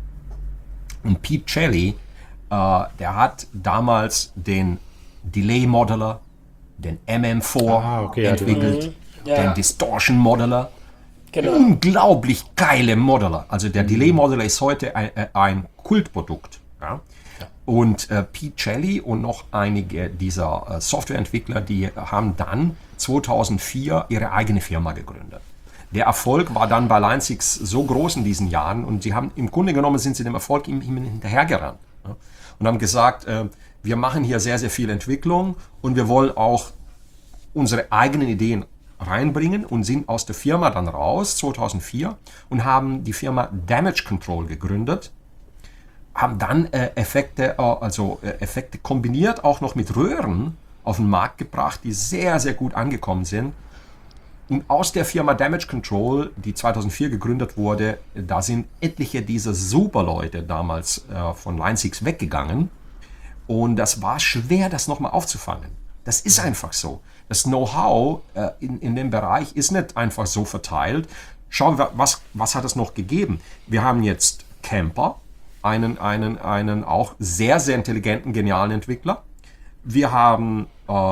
Und Pete Celli, der hat damals den Delay Modeler, den MM4 entwickelt, den Distortion Modeler. Genau. Unglaublich geile Modeler. Also der Delay Modeler ist heute ein Kultprodukt. Ja? Und Pete Celli und noch einige dieser Softwareentwickler, die haben dann 2004 ihre eigene Firma gegründet. Der Erfolg war dann bei Line 6 so groß in diesen Jahren und sie haben im Grunde genommen sind sie dem Erfolg ihm hinterhergerannt. Ja? Und haben gesagt, wir machen hier sehr, sehr viel Entwicklung und wir wollen auch unsere eigenen Ideen reinbringen und sind aus der Firma dann raus, 2004, und haben die Firma Damage Control gegründet, haben dann Effekte kombiniert, auch noch mit Röhren auf den Markt gebracht, die sehr, sehr gut angekommen sind. Und aus der Firma Damage Control, die 2004 gegründet wurde, da sind etliche dieser Superleute damals von Line 6 weggegangen. Und das war schwer, das nochmal aufzufangen. Das ist einfach so. Das Know-how in dem Bereich ist nicht einfach so verteilt. Schauen wir, was hat es noch gegeben? Wir haben jetzt Camper, einen auch sehr, sehr intelligenten, genialen Entwickler. Wir haben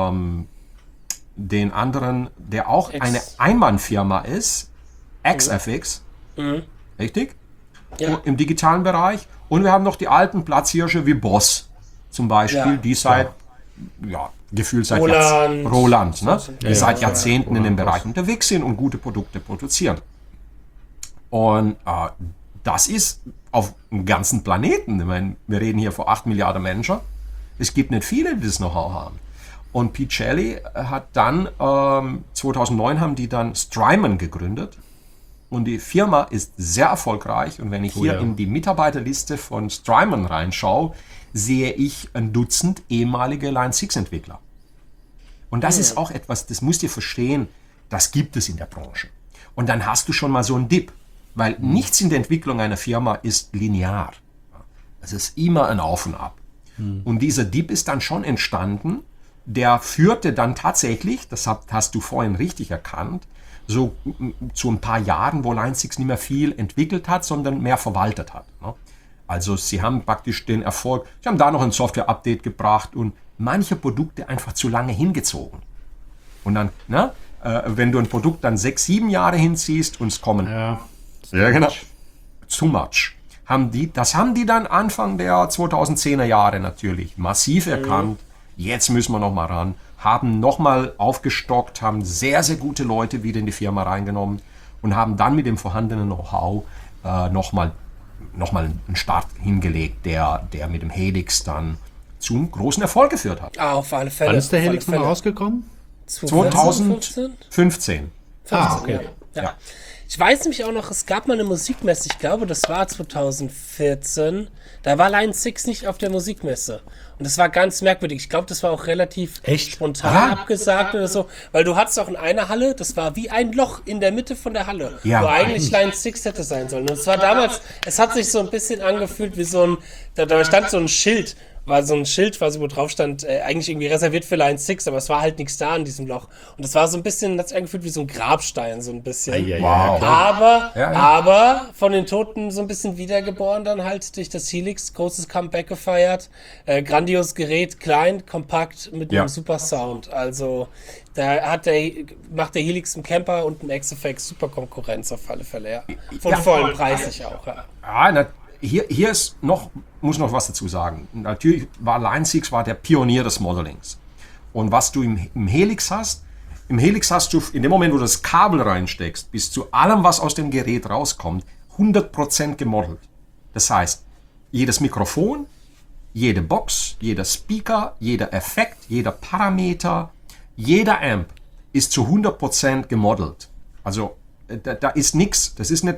den anderen, der auch eine Einmannfirma ist, XFX, richtig? Ja. Im digitalen Bereich. Und wir haben noch die alten Platzhirsche wie Boss zum Beispiel, die seit gefühlt seit Roland, ne? Seit Jahrzehnten in dem Bereich unterwegs sind und gute Produkte produzieren. Und das ist auf dem ganzen Planeten. Ich meine, wir reden hier vor 8 Milliarden Menschen. Es gibt nicht viele, die das Know-how haben. Und Pete Shelley hat dann, 2009 haben die dann Strymon gegründet. Und die Firma ist sehr erfolgreich. Und wenn ich hier in die Mitarbeiterliste von Strymon reinschaue, sehe ich ein Dutzend ehemalige Line 6 Entwickler. Und das ist auch etwas, das musst ihr verstehen, das gibt es in der Branche. Und dann hast du schon mal so einen Dip. Weil nichts in der Entwicklung einer Firma ist linear. Es ist immer ein Auf und Ab. Und dieser Dip ist dann schon entstanden. Der führte dann tatsächlich, das hast du vorhin richtig erkannt, so zu ein paar Jahren, wo Line 6 nicht mehr viel entwickelt hat, sondern mehr verwaltet hat. Ne? Also sie haben praktisch den Erfolg, sie haben da noch ein Software-Update gebracht und manche Produkte einfach zu lange hingezogen. Und dann, wenn du ein Produkt dann 6, 7 Jahre hinziehst und es kommen... Ja, genau. Too much. Das haben die dann Anfang der 2010er Jahre natürlich massiv erkannt. Jetzt müssen wir nochmal ran. Haben nochmal aufgestockt, haben sehr, sehr gute Leute wieder in die Firma reingenommen und haben dann mit dem vorhandenen Know-how nochmal einen Start hingelegt, der mit dem Helix dann zum großen Erfolg geführt hat. Auf alle Fälle. Wann ist der Helix noch rausgekommen? 2015. Okay. Ja. Ich weiß nämlich auch noch, es gab mal eine Musikmesse, ich glaube, das war 2014. Da war Line 6 nicht auf der Musikmesse. Und das war ganz merkwürdig. Ich glaube, das war auch relativ spontan abgesagt oder so. Weil du hattest auch in einer Halle, das war wie ein Loch in der Mitte von der Halle, wo eigentlich Line 6 hätte sein sollen. Und es war damals, es hat sich so ein bisschen angefühlt wie so ein, da stand so ein Schild, quasi, wo drauf stand, eigentlich irgendwie reserviert für Line 6, aber es war halt nichts da in diesem Loch. Und es war so ein bisschen, hat sich angefühlt wie so ein Grabstein, so ein bisschen. Wow. Aber von den Toten so ein bisschen wiedergeboren dann halt durch das Helix, großes Comeback gefeiert, grandios Gerät, klein, kompakt, mit einem super Sound. Also da macht der Helix im Camper und im XFX super Konkurrenz auf alle Fälle, ja. Von vollen preisig auch, ja. Hier muss noch was dazu sagen. Natürlich war Line 6 der Pionier des Modellings. Und was du im Helix hast du in dem Moment, wo du das Kabel reinsteckst, bis zu allem, was aus dem Gerät rauskommt, 100% gemodelt. Das heißt, jedes Mikrofon, jede Box, jeder Speaker, jeder Effekt, jeder Parameter, jeder Amp ist zu 100% gemodelt. Also da ist nichts,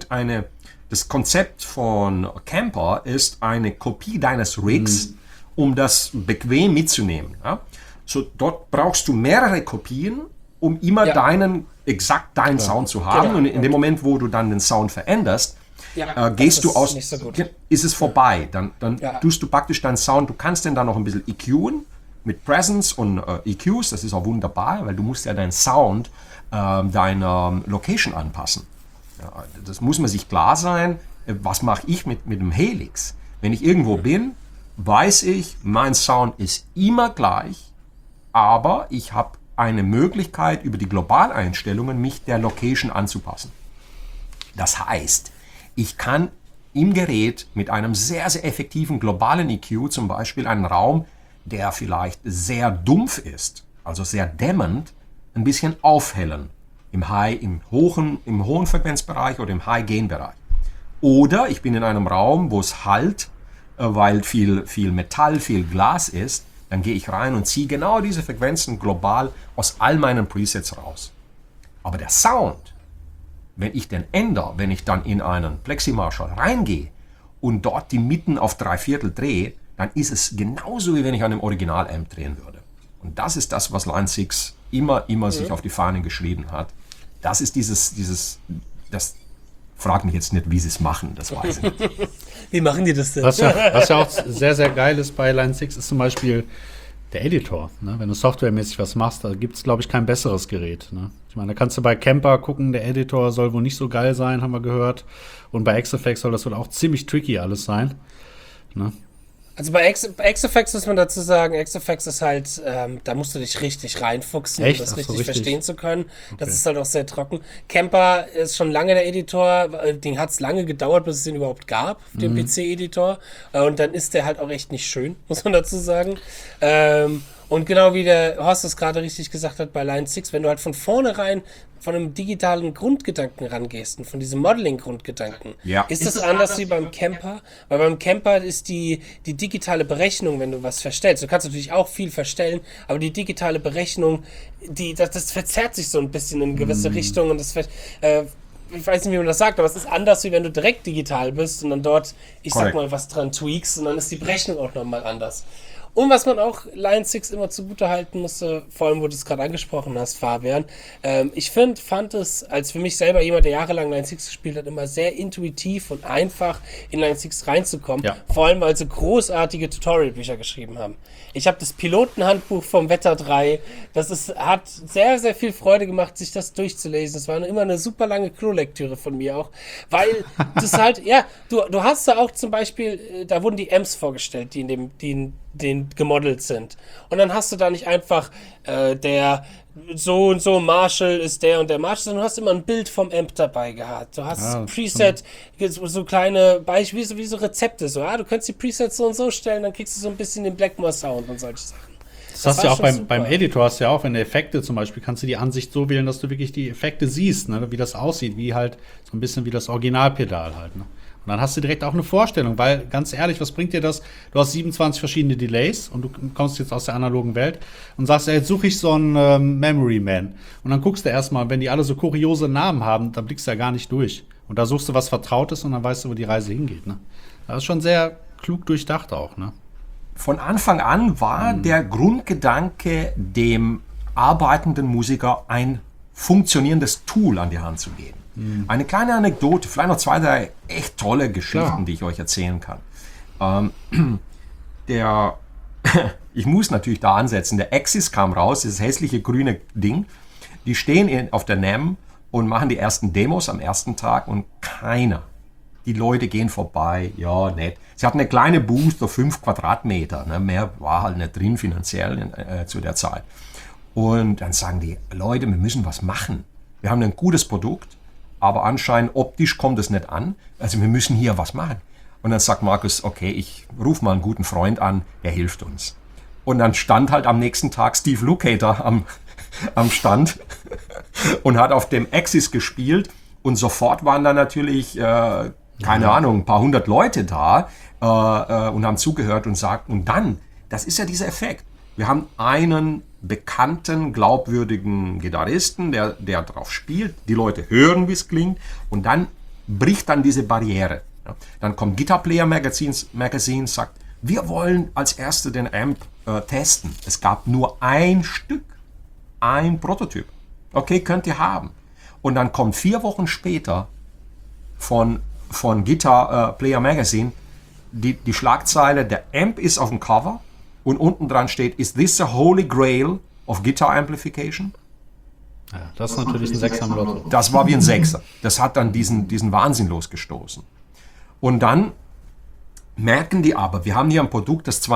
das Konzept von Camper ist eine Kopie deines Rigs, um das bequem mitzunehmen. Ja? So, dort brauchst du mehrere Kopien, um immer exakt deinen Sound zu haben. Genau. Und in dem Moment, wo du dann den Sound veränderst, gehst du aus, so ist es vorbei. Dann tust du praktisch deinen Sound, du kannst den dann noch ein bisschen EQen mit Presence und EQs, das ist auch wunderbar, weil du musst ja deinen Sound deiner Location anpassen. Ja, das muss man sich klar sein, was mache ich mit dem Helix? Wenn ich irgendwo bin, weiß ich, mein Sound ist immer gleich, aber ich habe eine Möglichkeit, über die Globaleinstellungen mich der Location anzupassen. Das heißt, ich kann im Gerät mit einem sehr, sehr effektiven globalen EQ zum Beispiel einen Raum, der vielleicht sehr dumpf ist, also sehr dämmend, ein bisschen aufhellen. Im hohen Frequenzbereich oder im High-Gain-Bereich. Oder ich bin in einem Raum, wo es halt, weil viel Metall, viel Glas ist, dann gehe ich rein und ziehe genau diese Frequenzen global aus all meinen Presets raus. Aber der Sound, wenn ich den ändere, wenn ich dann in einen Plexi-Marshall reingehe und dort die Mitten auf 3/4 drehe, dann ist es genauso, wie wenn ich an einem Original-Amp drehen würde. Und das ist das, was Line 6 immer sich auf die Fahnen geschrieben hat. Das ist das frag mich jetzt nicht, wie sie es machen, das weiß ich nicht. Wie machen die das denn? Was ja auch sehr, sehr geil ist bei Line 6, ist zum Beispiel der Editor. Ne? Wenn du softwaremäßig was machst, da gibt es, glaube ich, kein besseres Gerät. Ne? Ich meine, da kannst du bei Camper gucken, der Editor soll wohl nicht so geil sein, haben wir gehört. Und bei XFX soll das wohl auch ziemlich tricky alles sein. Ne? Also bei XFX muss man dazu sagen, XFX ist halt, da musst du dich richtig reinfuchsen, um das richtig verstehen zu können. Okay. Das ist halt auch sehr trocken. Camper ist schon lange der Editor, den hat es lange gedauert, bis es den überhaupt gab, den PC-Editor. Und dann ist der halt auch echt nicht schön, muss man dazu sagen. Und genau wie der Horst es gerade richtig gesagt hat bei Line 6, wenn du halt von vornherein von einem digitalen Grundgedanken rangehst und von diesem Modeling-Grundgedanken, ist das anders wie beim Camper? Weil beim Camper ist die digitale Berechnung, wenn du was verstellst, du kannst natürlich auch viel verstellen, aber die digitale Berechnung, das verzerrt sich so ein bisschen in gewisse Richtung und das ich weiß nicht, wie man das sagt, aber es ist anders, wie wenn du direkt digital bist und dann dort, sag mal, was dran tweakst und dann ist die Berechnung auch nochmal anders. Und was man auch Line 6 immer zugute halten musste, vor allem, wo du es gerade angesprochen hast, Fabian, ich fand es, als für mich selber jemand, der jahrelang Line 6 gespielt hat, immer sehr intuitiv und einfach in Line 6 reinzukommen. Ja. Vor allem, weil sie großartige Tutorial-Bücher geschrieben haben. Ich habe das Pilotenhandbuch vom Wetter 3, hat sehr, sehr viel Freude gemacht, sich das durchzulesen. Es war immer eine super lange Klolektüre von mir auch, weil das halt, du hast da auch zum Beispiel, da wurden die Amps vorgestellt, die den gemodelt sind. Und dann hast du da nicht einfach der so und so Marshall ist der und der Marshall, sondern du hast immer ein Bild vom Amp dabei gehabt. Du hast Preset, so kleine Beispiele, wie so Rezepte. So, du könntest die Presets so und so stellen, dann kriegst du so ein bisschen den Blackmore-Sound und solche Sachen. Das hast du ja auch beim Editor, hast du ja auch, wenn du Effekte zum Beispiel, kannst du die Ansicht so wählen, dass du wirklich die Effekte siehst, ne, wie das aussieht, wie halt so ein bisschen wie das Originalpedal halt, ne. Und dann hast du direkt auch eine Vorstellung, weil, ganz ehrlich, was bringt dir das? Du hast 27 verschiedene Delays und du kommst jetzt aus der analogen Welt und sagst, jetzt suche ich so einen Memory Man. Und dann guckst du erstmal, wenn die alle so kuriose Namen haben, dann blickst du ja gar nicht durch. Und da suchst du was Vertrautes und dann weißt du, wo die Reise hingeht. Ne? Das ist schon sehr klug durchdacht auch. Ne? Von Anfang an war der Grundgedanke, dem arbeitenden Musiker ein funktionierendes Tool an die Hand zu geben. Eine kleine Anekdote, vielleicht noch 2, 3 echt tolle Geschichten, die ich euch erzählen kann. Ich muss natürlich da ansetzen, der Axis kam raus, dieses hässliche grüne Ding. Die stehen auf der NAMM und machen die ersten Demos am ersten Tag und keiner. Die Leute gehen vorbei, ja, nett. Sie hatten eine kleine Booth, so 5 Quadratmeter, ne? Mehr war halt nicht drin finanziell zu der Zeit. Und dann sagen die, Leute, wir müssen was machen. Wir haben ein gutes Produkt, aber anscheinend optisch kommt es nicht an. Also wir müssen hier was machen. Und dann sagt Markus, okay, ich rufe mal einen guten Freund an, der hilft uns. Und dann stand halt am nächsten Tag Steve Lukather am Stand und hat auf dem Axis gespielt. Und sofort waren da natürlich, keine Ahnung, ein paar hundert Leute da und haben zugehört und dann, das ist ja dieser Effekt. Wir haben einen bekannten, glaubwürdigen Gitarristen, der drauf spielt. Die Leute hören, wie es klingt. Und dann bricht dann diese Barriere. Ja. Dann kommt Guitar Player Magazine, sagt, wir wollen als Erste den Amp testen. Es gab nur ein Stück, ein Prototyp. Okay, könnt ihr haben. Und dann kommt 4 Wochen später von Guitar Player Magazine die Schlagzeile, der Amp ist auf dem Cover. Und unten dran steht, is this the holy grail of guitar amplification? Ja, das ist natürlich ein Sechser im Lotto. Das war wie ein Sechser. Das hat dann diesen Wahnsinn losgestoßen. Und dann merken die aber, wir haben hier ein Produkt, das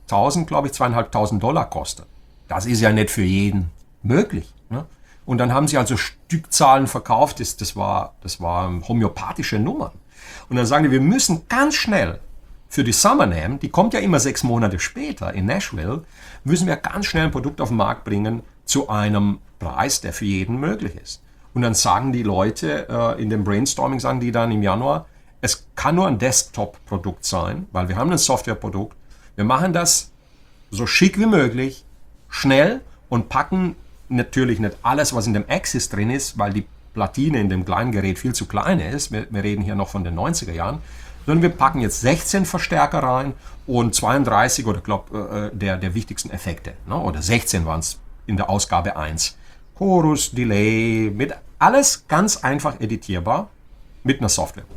$2.500 kostet. Das ist ja nicht für jeden möglich. Ne? Und dann haben sie also Stückzahlen verkauft, das war homöopathische Nummern. Und dann sagen die, wir müssen ganz schnell für die Summer NAMM, die kommt ja immer 6 Monate später in Nashville, müssen wir ganz schnell ein Produkt auf den Markt bringen zu einem Preis, der für jeden möglich ist. Und dann sagen die Leute, in dem Brainstorming sagen die dann im Januar, es kann nur ein Desktop-Produkt sein, weil wir haben ein Softwareprodukt. Wir machen das so schick wie möglich, schnell und packen natürlich nicht alles, was in dem Axis drin ist, weil die Platine in dem kleinen Gerät viel zu klein ist. Wir reden hier noch von den 90er Jahren. Sondern wir packen jetzt 16 Verstärker rein und 32 oder der wichtigsten Effekte. Ne? Oder 16 waren es in der Ausgabe 1. Chorus, Delay, mit alles ganz einfach editierbar mit einer Software.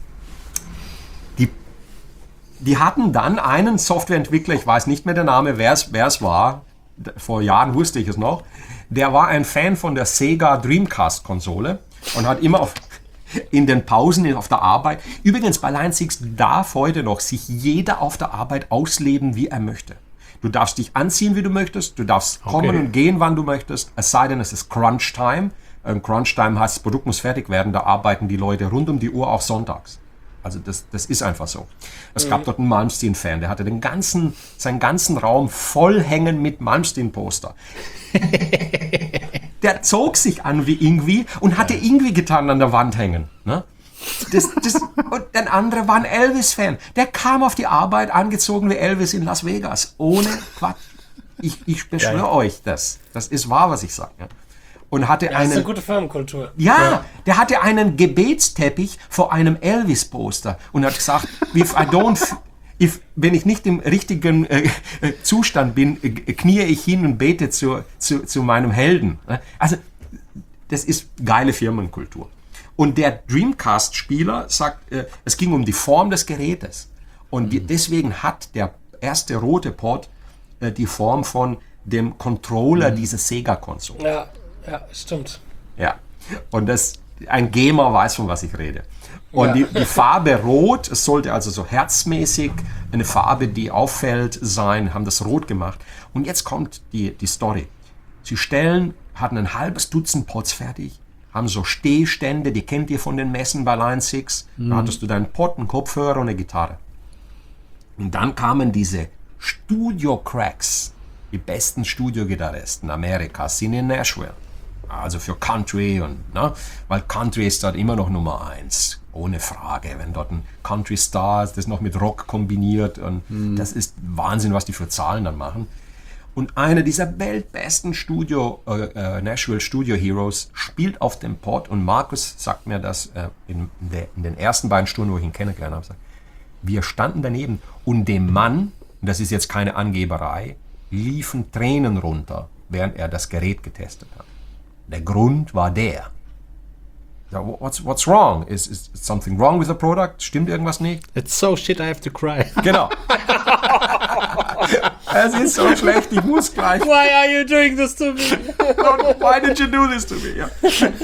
Die hatten dann einen Softwareentwickler, ich weiß nicht mehr der Name, wer es war, vor Jahren wusste ich es noch, der war ein Fan von der Sega Dreamcast-Konsole und hat immer in den Pausen auf der Arbeit. Übrigens, bei Line 6 darf heute noch sich jeder auf der Arbeit ausleben, wie er möchte. Du darfst dich anziehen, wie du möchtest. Du darfst kommen und gehen, wann du möchtest. Es sei denn, es ist Crunch Time. Crunch Time heißt, das Produkt muss fertig werden. Da arbeiten die Leute rund um die Uhr, auch sonntags. Also das ist einfach so. Es gab dort einen Malmsteen-Fan, der hatte seinen ganzen Raum voll hängen mit Malmsteen-Poster. Der zog sich an wie Ingwie und hatte Ingwie-Gitarren an der Wand hängen. Ne? Und ein anderer war ein Elvis-Fan. Der kam auf die Arbeit angezogen wie Elvis in Las Vegas. Ohne Quatsch. Ich beschwöre euch das. Das ist wahr, was ich sage. Ja? Und hatte das ist eine gute Firmenkultur. Ja, der hatte einen Gebetsteppich vor einem Elvis-Poster und hat gesagt, wenn ich nicht im richtigen Zustand bin, knie ich hin und bete zu meinem Helden. Also, das ist geile Firmenkultur. Und der Dreamcast-Spieler sagt, es ging um die Form des Gerätes. Und deswegen hat der erste rote Port die Form von dem Controller dieser Sega-Konsole. Ja, stimmt. Ja, und ein Gamer weiß, von was ich rede. Und die Farbe Rot, es sollte also so herzmäßig eine Farbe, die auffällt, sein, haben das rot gemacht. Und jetzt kommt die Story. Sie hatten ein halbes Dutzend Pots fertig, haben so Stehstände, die kennt ihr von den Messen bei Line 6. Da hattest du deinen Pot, einen Kopfhörer und eine Gitarre. Und dann kamen diese Studio-Cracks, die besten Studiogitarristen Amerikas, sind in Nashville. Also für Country weil Country ist dort immer noch Nummer 1, ohne Frage. Wenn dort ein Country Star ist, das noch mit Rock kombiniert und das ist Wahnsinn, was die für Zahlen dann machen. Und einer dieser weltbesten Nashville Studio Heroes spielt auf dem Pod und Markus sagt mir das in den ersten beiden Stunden, wo ich ihn kennengelernt habe, sagt, wir standen daneben und dem Mann, und das ist jetzt keine Angeberei, liefen Tränen runter, während er das Gerät getestet hat. Der Grund war der. What's wrong? Is something wrong with the product? Stimmt irgendwas nicht? It's so shit, I have to cry. Genau. Es ist so schlecht, ich muss gleich. Why are you doing this to me? Why did you do this to me? Ja.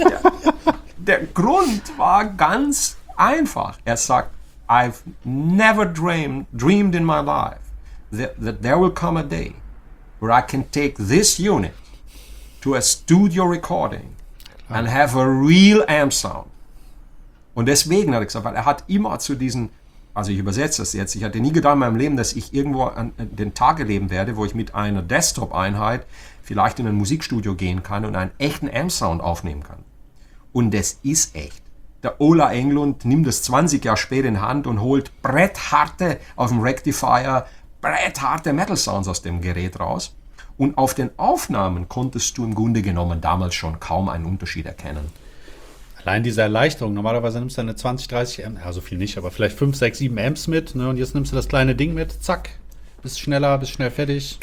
Der Grund war ganz einfach. Er sagt, I've never dreamed in my life that there will come a day where I can take this unit to a studio recording and have a real amp sound. Und deswegen hat er gesagt, weil er hat immer zu diesen, also ich übersetze das jetzt, ich hatte nie gedacht in meinem Leben, dass ich irgendwo an den Tag erleben werde, wo ich mit einer Desktop-Einheit vielleicht in ein Musikstudio gehen kann und einen echten Amp-Sound aufnehmen kann. Und das ist echt. Der Ola Englund nimmt es 20 Jahre später in Hand und holt brettharte auf dem Rectifier, brettharte Metal-Sounds aus dem Gerät raus. Und auf den Aufnahmen konntest du im Grunde genommen damals schon kaum einen Unterschied erkennen. Allein diese Erleichterung. Normalerweise nimmst du eine 20, 30 Amps, also viel nicht, aber vielleicht 5, 6, 7 Amps mit. Ne? Und jetzt nimmst du das kleine Ding mit, zack, bist schneller, bist schnell fertig.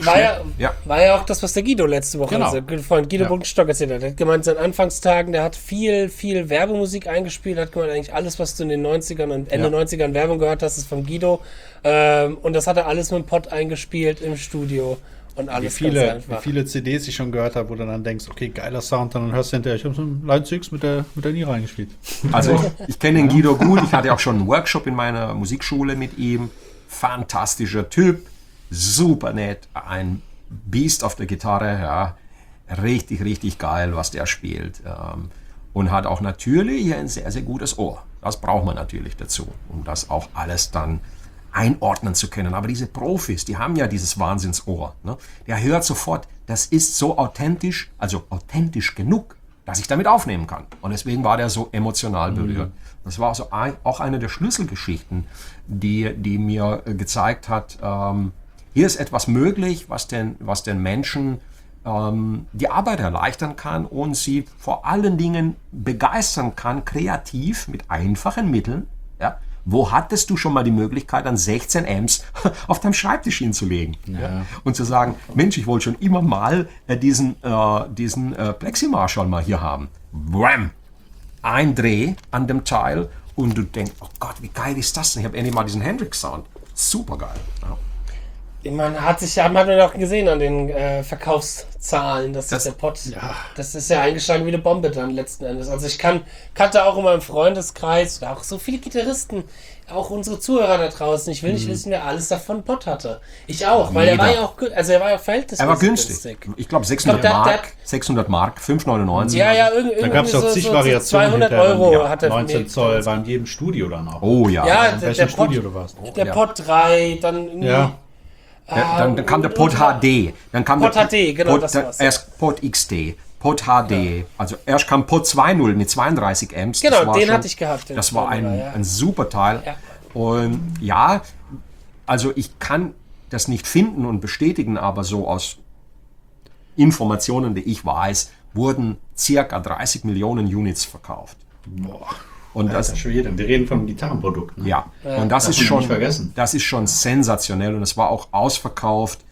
War ja auch das, was der Guido letzte Woche, unser Freund Guido Buckenstock erzählt hat. Er hat gemeint, in seinen Anfangstagen, der hat viel Werbemusik eingespielt, hat gemeint, eigentlich alles, was du in den 90ern und Ende 90ern Werbung gehört hast, ist von Guido. Und das hat er alles mit dem Pod eingespielt im Studio. Und alles wie viele CDs ich schon gehört habe, wo du dann denkst, okay, geiler Sound, dann hörst du hinterher, ich habe so ein Line 6 mit der Nira eingespielt. Also ich kenne den Guido gut, ich hatte auch schon einen Workshop in meiner Musikschule mit ihm. Fantastischer Typ, super nett, ein Biest auf der Gitarre, ja, richtig, richtig geil, was der spielt. Und hat auch natürlich ein sehr, sehr gutes Ohr. Das braucht man natürlich dazu, um das auch alles dann einordnen zu können. Aber diese Profis, die haben ja dieses Wahnsinnsohr. Ne? Der hört sofort, das ist so authentisch, also authentisch genug, dass ich damit aufnehmen kann. Und deswegen war der so emotional berührt. Das war also auch eine der Schlüsselgeschichten, die mir gezeigt hat, hier ist etwas möglich, was den Menschen die Arbeit erleichtern kann und sie vor allen Dingen begeistern kann, kreativ mit einfachen Mitteln. Ja? Wo hattest du schon mal die Möglichkeit, an 16 Amps auf deinem Schreibtisch hinzulegen? Ja. Und zu sagen, Mensch, ich wollte schon immer mal diesen Plexi-Marshall mal hier haben. Wham! Ein Dreh an dem Teil und du denkst, oh Gott, wie geil ist das denn? Ich habe endlich mal diesen Hendrix-Sound. Super geil. Ja. Man hat man auch gesehen an den Verkaufszahlen, dass der Pod, das ist ja eingeschlagen wie eine Bombe dann letzten Endes. Also ich kannte auch in meinem Freundeskreis auch so viele Gitarristen, auch unsere Zuhörer da draußen, ich will nicht wissen, wer alles davon Pott hatte. Ich auch, weil er war ja auch verhältnismäßig Er war günstig. Ich glaube 600 Mark, 5,99. Ja, irgendwie Da gab es auch zig Variationen. 200 Euro hat er 19 Zoll war in jedem Studio dann auch. Oh ja. Ja, In welchem Studio du warst. Der Pott 3, dann irgendwie... Ja. Dann kam der Pod HD. Dann kam Pod der HD, genau, das war's. Erst Pod XD, Pod HD. Ja. Also erst kam Pod 2.0 mit 32 Amps. Genau, den hatte ich gehabt. Das war ein super Teil. Ja. Und ja, also ich kann das nicht finden und bestätigen, aber so aus Informationen, die ich weiß, wurden circa 30 Millionen Units verkauft. Boah. Und das ist schwierig. Wir reden vom Gitarrenprodukt. Ne? Ja, und das ist schon sensationell und es war auch ausverkauft,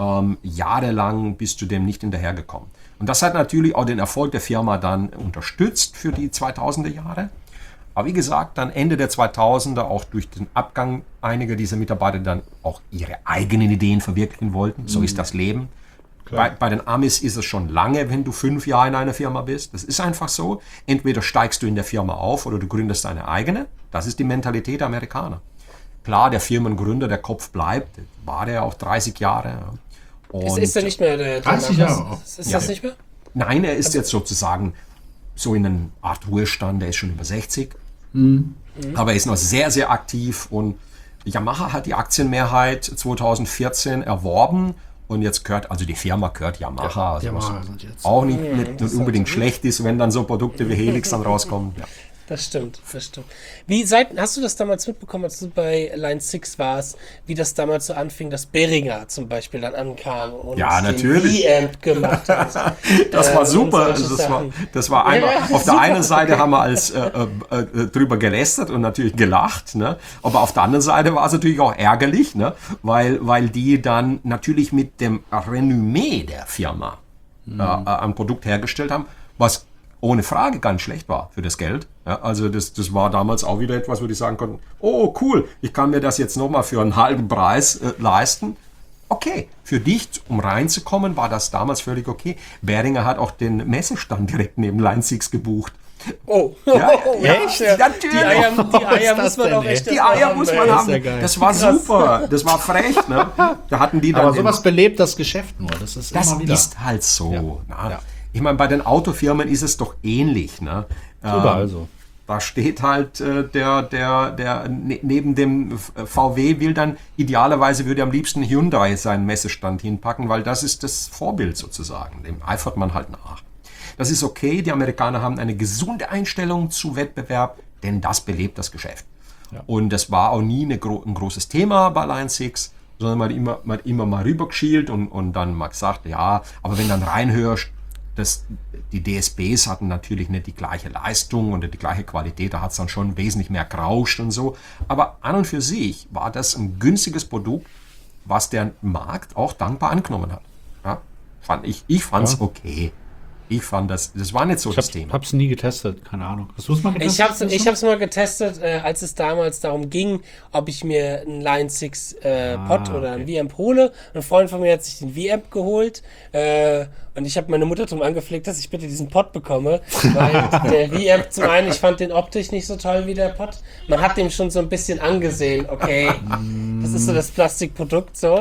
jahrelang bist du dem nicht hinterhergekommen. Und das hat natürlich auch den Erfolg der Firma dann unterstützt für die 2000er Jahre. Aber wie gesagt, dann Ende der 2000er, auch durch den Abgang einiger dieser Mitarbeiter, dann auch ihre eigenen Ideen verwirklichen wollten. So ist das Leben. Bei den Amis ist es schon lange, wenn du 5 Jahre in einer Firma bist. Das ist einfach so. Entweder steigst du in der Firma auf oder du gründest deine eigene. Das ist die Mentalität der Amerikaner. Klar, der Firmengründer, der Kopf bleibt. War der auch 30 Jahre. Und ist er nicht mehr der 30 Jahre? Ist das nicht mehr? Nein, er ist jetzt sozusagen so in einer Art Ruhestand. Er ist schon über 60. Aber er ist noch sehr, sehr aktiv. Und Yamaha hat die Aktienmehrheit 2014 erworben. Und jetzt die Firma gehört Yamaha. Also Yamaha auch nicht unbedingt schlecht ist, wenn dann so Produkte wie Helix dann rauskommen. Ja. Das stimmt. Hast du das damals mitbekommen, als du bei Line 6 warst, wie das damals so anfing, dass Behringer zum Beispiel dann ankam und natürlich. den V-Amp gemacht hat? Das war super. Das war einmal, auf der einen Seite haben wir drüber gelästert und natürlich gelacht, ne? Aber auf der anderen Seite war es natürlich auch ärgerlich, ne? Weil die dann natürlich mit dem Renommee der Firma ein Produkt hergestellt haben, was ohne Frage ganz schlecht war für das Geld. Ja, also das war damals auch wieder etwas, wo die sagen konnten, oh cool, ich kann mir das jetzt nochmal für einen halben Preis leisten. Okay, für dich, um reinzukommen, war das damals völlig okay. Behringer hat auch den Messestand direkt neben Line 6 gebucht. Oh, ja, echt? Ja, natürlich. Die Eier muss man auch echt haben. Das war super. Das war frech. Ne? Da hatten die dann aber sowas belebt das Geschäft nur. Das ist halt so. Ja. Ja. Ich meine, bei den Autofirmen ist es doch ähnlich. Ne? Überall so. Da steht halt der neben dem VW will dann, idealerweise würde am liebsten Hyundai seinen Messestand hinpacken, weil das ist das Vorbild sozusagen. Dem eifert man halt nach. Das ist okay, die Amerikaner haben eine gesunde Einstellung zu Wettbewerb, denn das belebt das Geschäft. Ja. Und das war auch nie ein großes Thema bei Line 6, sondern man hat immer mal rübergeschielt und dann mal gesagt, ja, aber wenn dann reinhörst, die DSBs hatten natürlich nicht die gleiche Leistung oder die gleiche Qualität, da hat es dann schon wesentlich mehr gerauscht und so. Aber an und für sich war das ein günstiges Produkt, was der Markt auch dankbar angenommen hat. Ja, ich fand es okay. Ich fand das war nicht so das Thema. Ich habe es nie getestet, keine Ahnung. Hast du es mal getestet? Ich habe es mal getestet, als es damals darum ging, ob ich mir einen Line 6 Pod oder einen V-Amp hole. Ein Freund von mir hat sich den V-Amp geholt und ich habe meine Mutter darum angepflegt, dass ich bitte diesen Pod bekomme, weil der V-Amp zum einen, ich fand den optisch nicht so toll wie der Pod. Man hat dem schon so ein bisschen angesehen, okay, das ist so das Plastikprodukt so.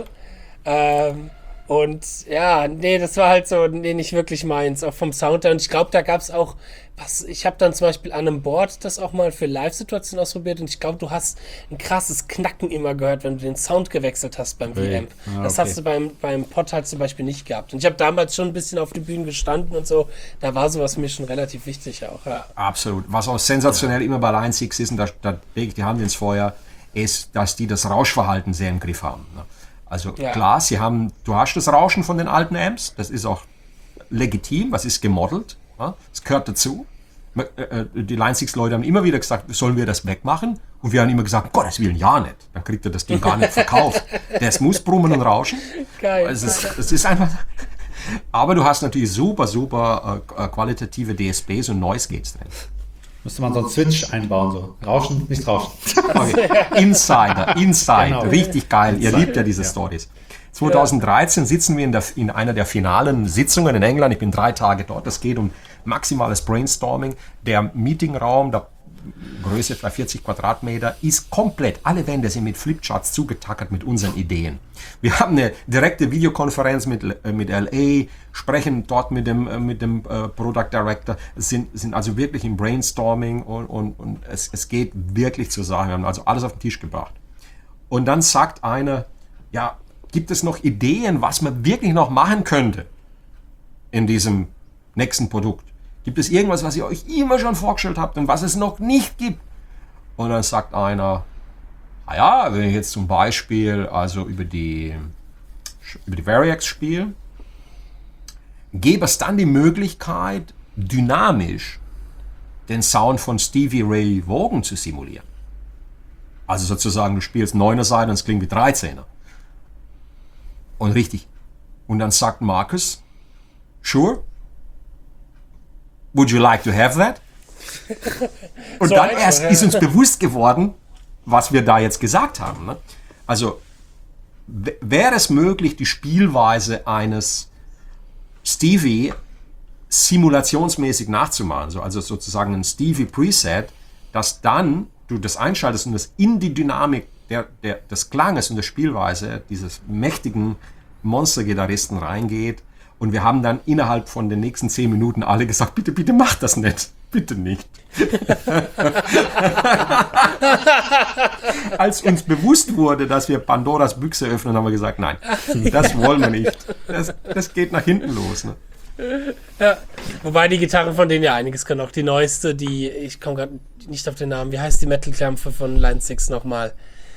Und ja, nee, das war halt so, nicht wirklich meins, auch vom Sound her. Und ich glaube, da gab es auch, ich habe dann zum Beispiel an einem Board das auch mal für Live-Situationen ausprobiert und ich glaube, du hast ein krasses Knacken immer gehört, wenn du den Sound gewechselt hast beim V-Amp. Das hast du beim Pod halt zum Beispiel nicht gehabt. Und ich habe damals schon ein bisschen auf den Bühnen gestanden und so, da war sowas mir schon relativ wichtig auch, ja. Absolut. Was auch sensationell immer bei Line 6 ist, und da lege ich die Hand ins Feuer, ist, dass die das Rauschverhalten sehr im Griff haben, ne? Also klar, du hast das Rauschen von den alten Amps, das ist auch legitim, was ist gemodelt, ja? Das gehört dazu. Die Line 6 Leute haben immer wieder gesagt, sollen wir das wegmachen? Und wir haben immer gesagt, Gottes Willen, ja nicht. Dann kriegt er das Ding gar nicht verkauft. Das muss brummen und rauschen. Geil. Also es ist einfach... Aber du hast natürlich super qualitative DSPs und Noise Gates drin. Müsste man so einen Switch einbauen, so. Rauschen, nicht rauschen. Okay. Inside, genau. Richtig geil. Ihr liebt ja diese Stories. 2013 sitzen wir in einer der finalen Sitzungen in England. Ich bin 3 Tage dort. Es geht um maximales Brainstorming. Der Meetingraum, da Größe vielleicht 40 Quadratmeter, ist komplett, alle Wände sind mit Flipcharts zugetackert mit unseren Ideen. Wir haben eine direkte Videokonferenz mit LA, sprechen dort mit dem Product Director, sind also wirklich im Brainstorming und es geht wirklich zur Sache. Wir haben also alles auf den Tisch gebracht. Und dann sagt einer, ja, gibt es noch Ideen, was man wirklich noch machen könnte in diesem nächsten Produkt? Gibt es irgendwas, was ihr euch immer schon vorgestellt habt und was es noch nicht gibt? Und dann sagt einer, naja, wenn ich jetzt zum Beispiel also über die Variax spiele, gäbe es dann die Möglichkeit, dynamisch den Sound von Stevie Ray Vaughan zu simulieren. Also sozusagen, du spielst 9er Seite und es klingt wie 13er. Und richtig. Und dann sagt Markus, sure, would you like to have that? Und so dann erst ist uns bewusst geworden, was wir da jetzt gesagt haben. Ne? Also wäre es möglich, die Spielweise eines Stevie simulationsmäßig nachzumachen, also sozusagen ein Stevie Preset, dass dann du das einschaltest und das in die Dynamik des Klanges und der Spielweise dieses mächtigen Monster-Gitarristen reingeht. Und wir haben dann innerhalb von den nächsten 10 Minuten alle gesagt, bitte, bitte mach das nicht. Bitte nicht. Als uns bewusst wurde, dass wir Pandoras Büchse öffnen, haben wir gesagt, nein, das wollen wir nicht. Das geht nach hinten los. Ne? Ja, wobei die Gitarren von denen ja einiges können. Auch die neueste, ich komme gerade nicht auf den Namen, wie heißt die Metal-Klampfe von Line 6 nochmal?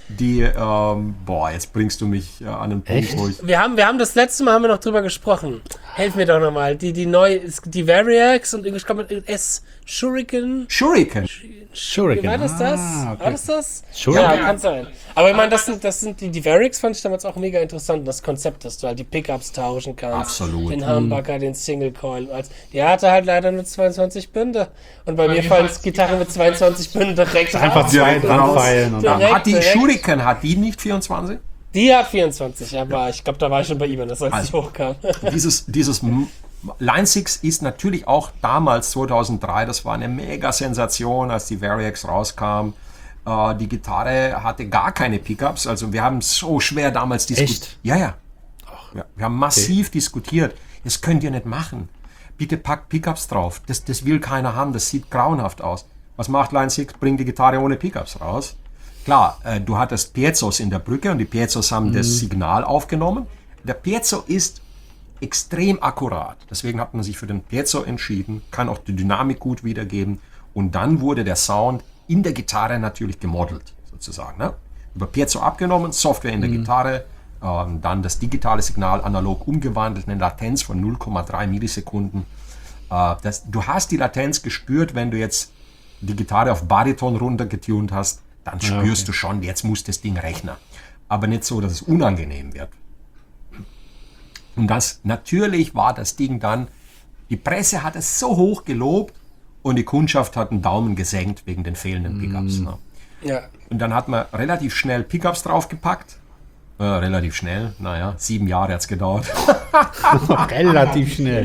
Jetzt bringst du mich an einen Punkt, wo ich... Wir haben das letzte Mal noch drüber gesprochen. Helf mir doch nochmal. Die Variax und ich glaube mit S. Shuriken. Shuriken. War das das? Okay. War das? Shuriken. Ja, kann sein. Aber ich meine, das sind die Variax fand ich damals auch mega interessant. Das Konzept, dass du halt die Pickups tauschen kannst. Absolut. Den Humbucker, den Single Coil. Die hatte halt leider nur 22 Bünde. Und bei mir fallen Gitarren mit 22 Bünden direkt einfach raus. zwei dran feilen. Hat die Shuriken, hat die nicht 24? Die hat 24, aber ich glaube, da war ich schon bei ihm, als sie hochkam. Dieses Line 6 ist natürlich auch damals, 2003, das war eine Mega-Sensation, als die Variax rauskam. Die Gitarre hatte gar keine Pickups, also wir haben so schwer damals diskutiert. Ja. Wir haben massiv diskutiert. Das könnt ihr nicht machen. Bitte packt Pickups drauf. Das will keiner haben, das sieht grauenhaft aus. Was macht Line 6? Bringt die Gitarre ohne Pickups raus. Klar, du hattest Piezos in der Brücke und die Piezos haben das Signal aufgenommen. Der Piezo ist extrem akkurat. Deswegen hat man sich für den Piezo entschieden, kann auch die Dynamik gut wiedergeben. Und dann wurde der Sound in der Gitarre natürlich gemodelt, sozusagen. Ne? Über Piezo abgenommen, Software in der Gitarre, dann das digitale Signal analog umgewandelt, eine Latenz von 0,3 Millisekunden. Du hast die Latenz gespürt, wenn du jetzt die Gitarre auf Bariton runtergetunt hast, dann spürst du schon, jetzt muss das Ding rechnen. Aber nicht so, dass es unangenehm wird. Und natürlich war das Ding dann, die Presse hat es so hoch gelobt und die Kundschaft hat einen Daumen gesenkt wegen den fehlenden Pickups. Ne? Ja. Und dann hat man relativ schnell Pickups draufgepackt. Relativ schnell, 7 Jahre hat es gedauert. Relativ schnell.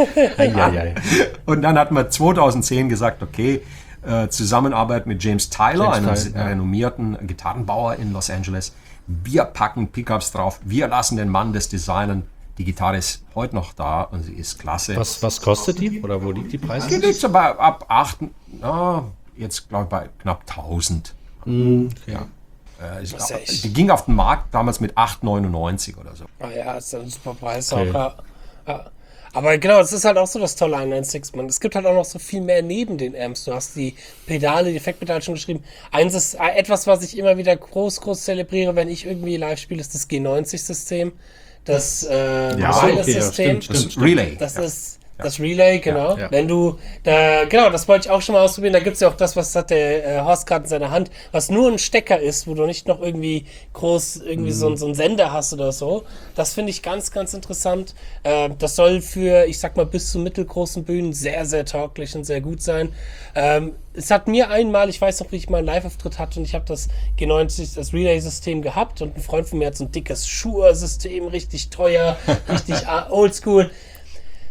Und dann hat man 2010 gesagt, okay, Zusammenarbeit mit James Tyler, einem renommierten Gitarrenbauer in Los Angeles. Wir packen Pickups drauf, wir lassen den Mann das designen. Die Gitarre ist heute noch da und sie ist klasse. Was kostet die? Oder wo liegt die Preise? Die liegt so bei ab 8, jetzt glaube ich bei knapp 1000. Okay. Ja. Die ging auf den Markt damals mit 8,99 oder so. Ah ja, ist ein super Preis auch. Ja. Aber genau, das ist halt auch so das Tolle an 1.6, man. Es gibt halt auch noch so viel mehr neben den Amps. Du hast die Pedale, die Effektpedale schon geschrieben. Eins ist etwas, was ich immer wieder groß zelebriere, wenn ich irgendwie live spiele, ist das G90-System. Das Wireless-System. Das Relay. Das ist das Relay, genau. Ja. Wenn du, das wollte ich auch schon mal ausprobieren. Da gibt es ja auch das, was hat der Horst gerade in seiner Hand, was nur ein Stecker ist, wo du nicht noch irgendwie groß so einen Sender hast oder so. Das finde ich ganz, ganz interessant. Das soll für, ich sag mal, bis zu mittelgroßen Bühnen sehr, sehr tauglich und sehr gut sein. Es hat mir einmal, ich weiß noch, wie ich mal einen Live-Auftritt hatte und ich habe das G90, das Relay-System gehabt und ein Freund von mir hat so ein dickes Shure-System, richtig teuer, richtig oldschool.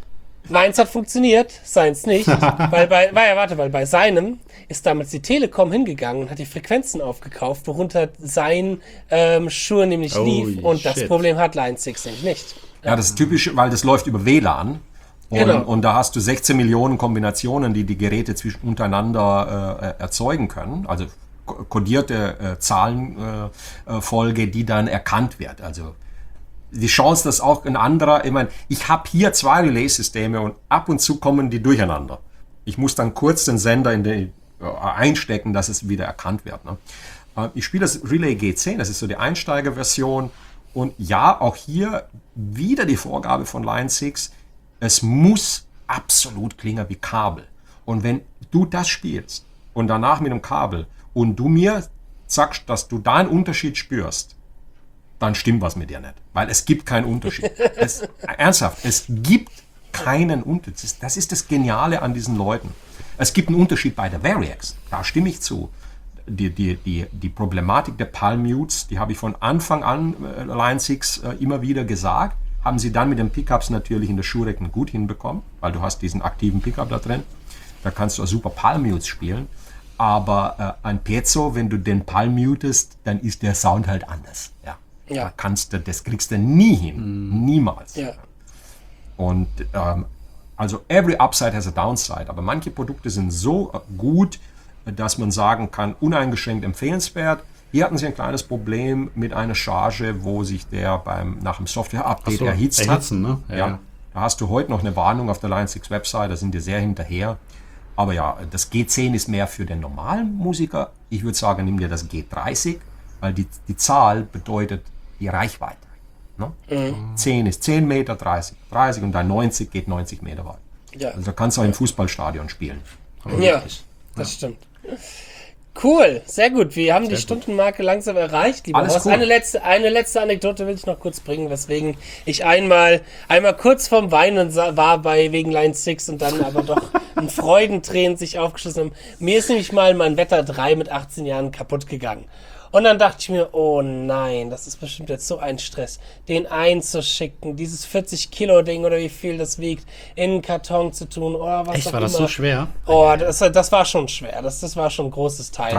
Meins hat funktioniert, seins nicht. weil bei seinem ist damals die Telekom hingegangen und hat die Frequenzen aufgekauft, worunter sein Schuhe nämlich lief. Und das Problem hat Line 6 nämlich nicht. Ja, das ist typisch, weil das läuft über WLAN. Genau. Und da hast du 16 Millionen Kombinationen, die die Geräte untereinander erzeugen können. Also kodierte Zahlenfolge, die dann erkannt wird. Also die Chance, dass auch ein anderer, ich habe hier 2 Relay-Systeme und ab und zu kommen die durcheinander. Ich muss dann kurz den Sender einstecken, dass es wieder erkannt wird. Ne? Ich spiele das Relay G10, das ist so die Einsteigerversion. Und ja, auch hier wieder die Vorgabe von Line 6, es muss absolut klingen wie Kabel. Und wenn du das spielst und danach mit dem Kabel und du mir sagst, dass du da einen Unterschied spürst, dann stimmt was mit dir nicht. Weil es gibt keinen Unterschied. Ernsthaft, es gibt keinen Unterschied. Das ist das Geniale an diesen Leuten. Es gibt einen Unterschied bei der Variax. Da stimme ich zu. Die Problematik der Palm Mutes, die habe ich von Anfang an Line 6 immer wieder gesagt. Haben sie dann mit den Pickups natürlich in der Schuhrecken gut hinbekommen, weil du hast diesen aktiven Pickup da drin. Da kannst du auch super Palm Mutes spielen. Aber ein Pezzo, wenn du den Palm mutest, dann ist der Sound halt anders. Ja. Da das kriegst du nie hin. Niemals. Ja. Und also every upside has a downside. Aber manche Produkte sind so gut, dass man sagen kann, uneingeschränkt empfehlenswert. Hier hatten sie ein kleines Problem mit einer Charge, wo sich der nach dem Software-Update erhitzt hat. Ne? Ja. Da hast du heute noch eine Warnung auf der Line 6 Website, da sind die sehr hinterher. Aber ja, das G10 ist mehr für den normalen Musiker. Ich würde sagen, nimm dir das G30, weil die Zahl bedeutet die Reichweite. Ne? 10 ist 10 Meter, 30 und dann 90 geht 90 Meter weit. Ja. Also da kannst du auch im Fußballstadion spielen. Ja, das stimmt. Cool, sehr gut. Wir haben die Stundenmarke langsam erreicht, lieber Horst. Cool. Eine letzte Anekdote will ich noch kurz bringen, weswegen ich einmal kurz vorm Weinen war wegen Line 6 und dann aber doch ein Freudentränen sich aufgeschossen haben. Mir ist nämlich mal mein Wetter 3 mit 18 Jahren kaputt gegangen. Und dann dachte ich mir, oh nein, das ist bestimmt jetzt so ein Stress, den einzuschicken, dieses 40-Kilo-Ding oder wie viel das wiegt, in einen Karton zu tun. Oh, was Echt, auch war das immer. so schwer? Oh, das war schon schwer. Das war schon ein großes Teil.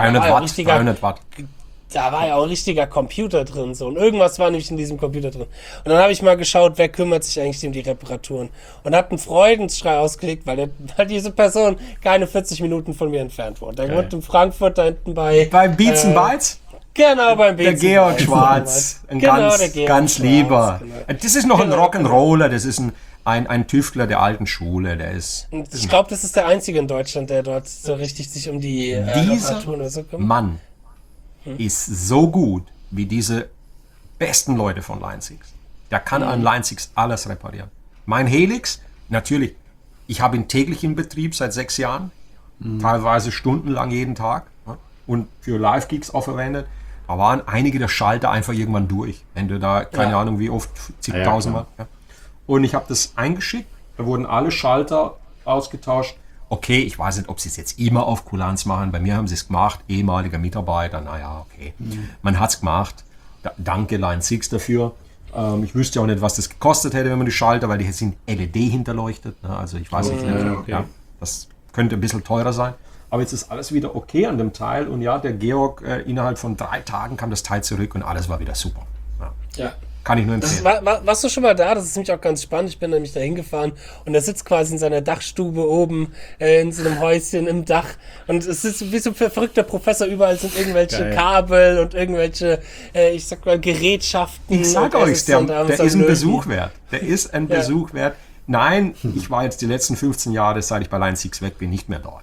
300 Watt. Da war ja auch ein richtiger Computer drin. So. Und irgendwas war nämlich in diesem Computer drin. Und dann habe ich mal geschaut, wer kümmert sich eigentlich um die Reparaturen. Und hat einen Freudenschrei ausgelegt, weil diese Person keine 40 Minuten von mir entfernt wurde. Der wohnt in Frankfurt, da hinten bei Beats and Bytes? Genau, beim Beats. Der Georg Schwarz. Ein ganz lieber. Genau. Das ist noch ein Rock'n'Roller, das ist ein Tüftler der alten Schule. Der ist. Ich glaube, das ist der einzige in Deutschland, der dort so richtig sich um die Reparaturen oder so kümmert. Mann ist so gut wie diese besten Leute von Line 6. Der kann an Line 6 alles reparieren. Mein Helix, natürlich, ich habe ihn täglich in Betrieb seit 6 Jahren, teilweise stundenlang jeden Tag und für Live-Gigs auch verwendet. Da waren einige der Schalter einfach irgendwann durch. Wenn du da, keine Ahnung wie oft, zigtausendmal. Ja. Und ich habe das eingeschickt, da wurden alle Schalter ausgetauscht. Okay, ich weiß nicht, ob sie es jetzt immer auf Kulanz machen. Bei mir haben sie es gemacht, ehemaliger Mitarbeiter. Naja, okay. Man hat es gemacht. Danke Line 6 dafür. Ich wüsste auch nicht, was das gekostet hätte, wenn man die Schalter, weil die sind LED hinterleuchtet. Ne? Also ich weiß nicht. Okay. Ja, das könnte ein bisschen teurer sein. Aber jetzt ist alles wieder okay an dem Teil. Und ja, der Georg, innerhalb von 3 Tagen kam das Teil zurück und alles war wieder super. Ja. Kann ich nur empfehlen. Warst du schon mal da? Das ist nämlich auch ganz spannend. Ich bin nämlich da hingefahren und er sitzt quasi in seiner Dachstube oben in so einem Häuschen im Dach und es ist wie so ein verrückter Professor. Überall sind irgendwelche Kabel und irgendwelche, ich sag mal, Gerätschaften. Ich sag euch, der ist ein Besuch wert. Der ist ein Besuch wert. Nein, ich war jetzt die letzten 15 Jahre, seit ich bei Line 6 weg bin, nicht mehr dort.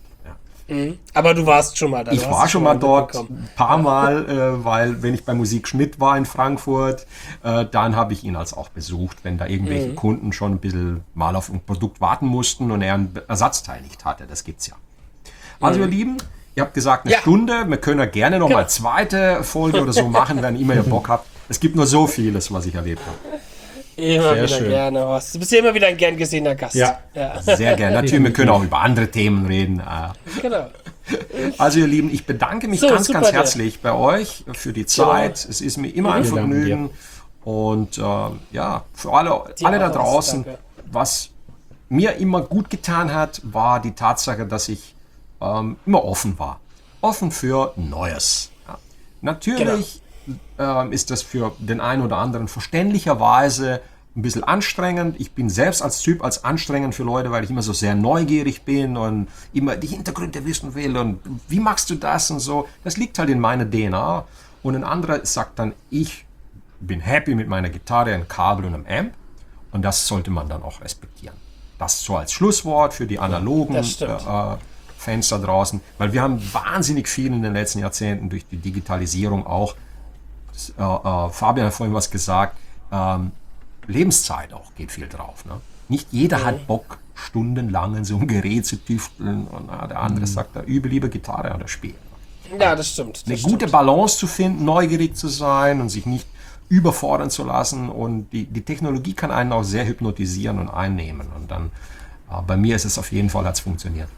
Aber du warst schon mal da. Ich war schon mal dort, ein paar Mal, weil wenn ich bei Musikschmidt war in Frankfurt, dann habe ich ihn auch besucht, wenn da irgendwelche Kunden schon ein bisschen mal auf ein Produkt warten mussten und er ein Ersatzteil nicht hatte. Das gibt's ja. Also ihr Lieben, ihr habt gesagt, eine Stunde, wir können ja gerne noch mal zweite Folge oder so machen, wenn immer ihr Bock habt. Es gibt nur so vieles, was ich erlebt habe. Immer sehr wieder schön. Gerne, Horst. Du bist ja immer wieder ein gern gesehener Gast. Ja. Sehr gerne. Natürlich, wir können auch über andere Themen reden. Genau. Also ihr Lieben, ich bedanke mich ganz herzlich bei euch für die Zeit. Genau. Es ist mir immer ein Vergnügen. Und für alle da draußen, was mir immer gut getan hat, war die Tatsache, dass ich immer offen war. Offen für Neues. Ja. Natürlich ist das für den einen oder anderen verständlicherweise ein bisschen anstrengend. Ich bin selbst als Typ als anstrengend für Leute, weil ich immer so sehr neugierig bin und immer die Hintergründe wissen will und wie machst du das und so. Das liegt halt in meiner DNA. Und ein anderer sagt dann, ich bin happy mit meiner Gitarre, einem Kabel und einem Amp. Und das sollte man dann auch respektieren. Das so als Schlusswort für die analogen Fans da draußen. Weil wir haben wahnsinnig viel in den letzten Jahrzehnten durch die Digitalisierung auch, Fabian hat vorhin was gesagt, Lebenszeit auch geht viel drauf. Ne? Nicht jeder hat Bock, stundenlang in so ein Gerät zu tüfteln und der andere sagt, da übe lieber Gitarre oder spielen. Ja, das stimmt. Eine gute Balance zu finden, neugierig zu sein und sich nicht überfordern zu lassen, und die Technologie kann einen auch sehr hypnotisieren und einnehmen, und dann bei mir ist es auf jeden Fall, hat es funktioniert.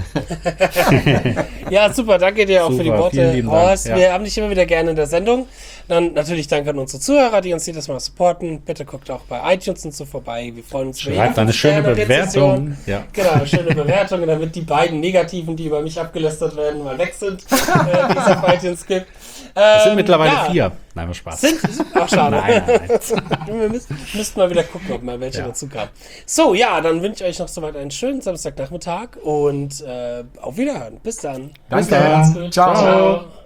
Ja, super, danke dir auch für die Worte, Horst. Ja. Wir haben dich immer wieder gerne in der Sendung. Dann natürlich danke an unsere Zuhörer, die uns jedes Mal supporten. Bitte guckt auch bei iTunes und so vorbei. Wir freuen uns über Schreibt eine schöne Bewertung. Ja. Genau, eine schöne Bewertung, damit die beiden Negativen, die über mich abgelästert werden, mal weg sind, die es auf iTunes gibt. Es sind mittlerweile 4. Nein, war Spaß. Ach, schade. Nein. Wir müssten mal wieder gucken, ob mal welche dazu kamen. So, ja, dann wünsche ich euch noch soweit einen schönen Samstagnachmittag und auf Wiederhören. Bis dann. Danke. Ciao. Ciao.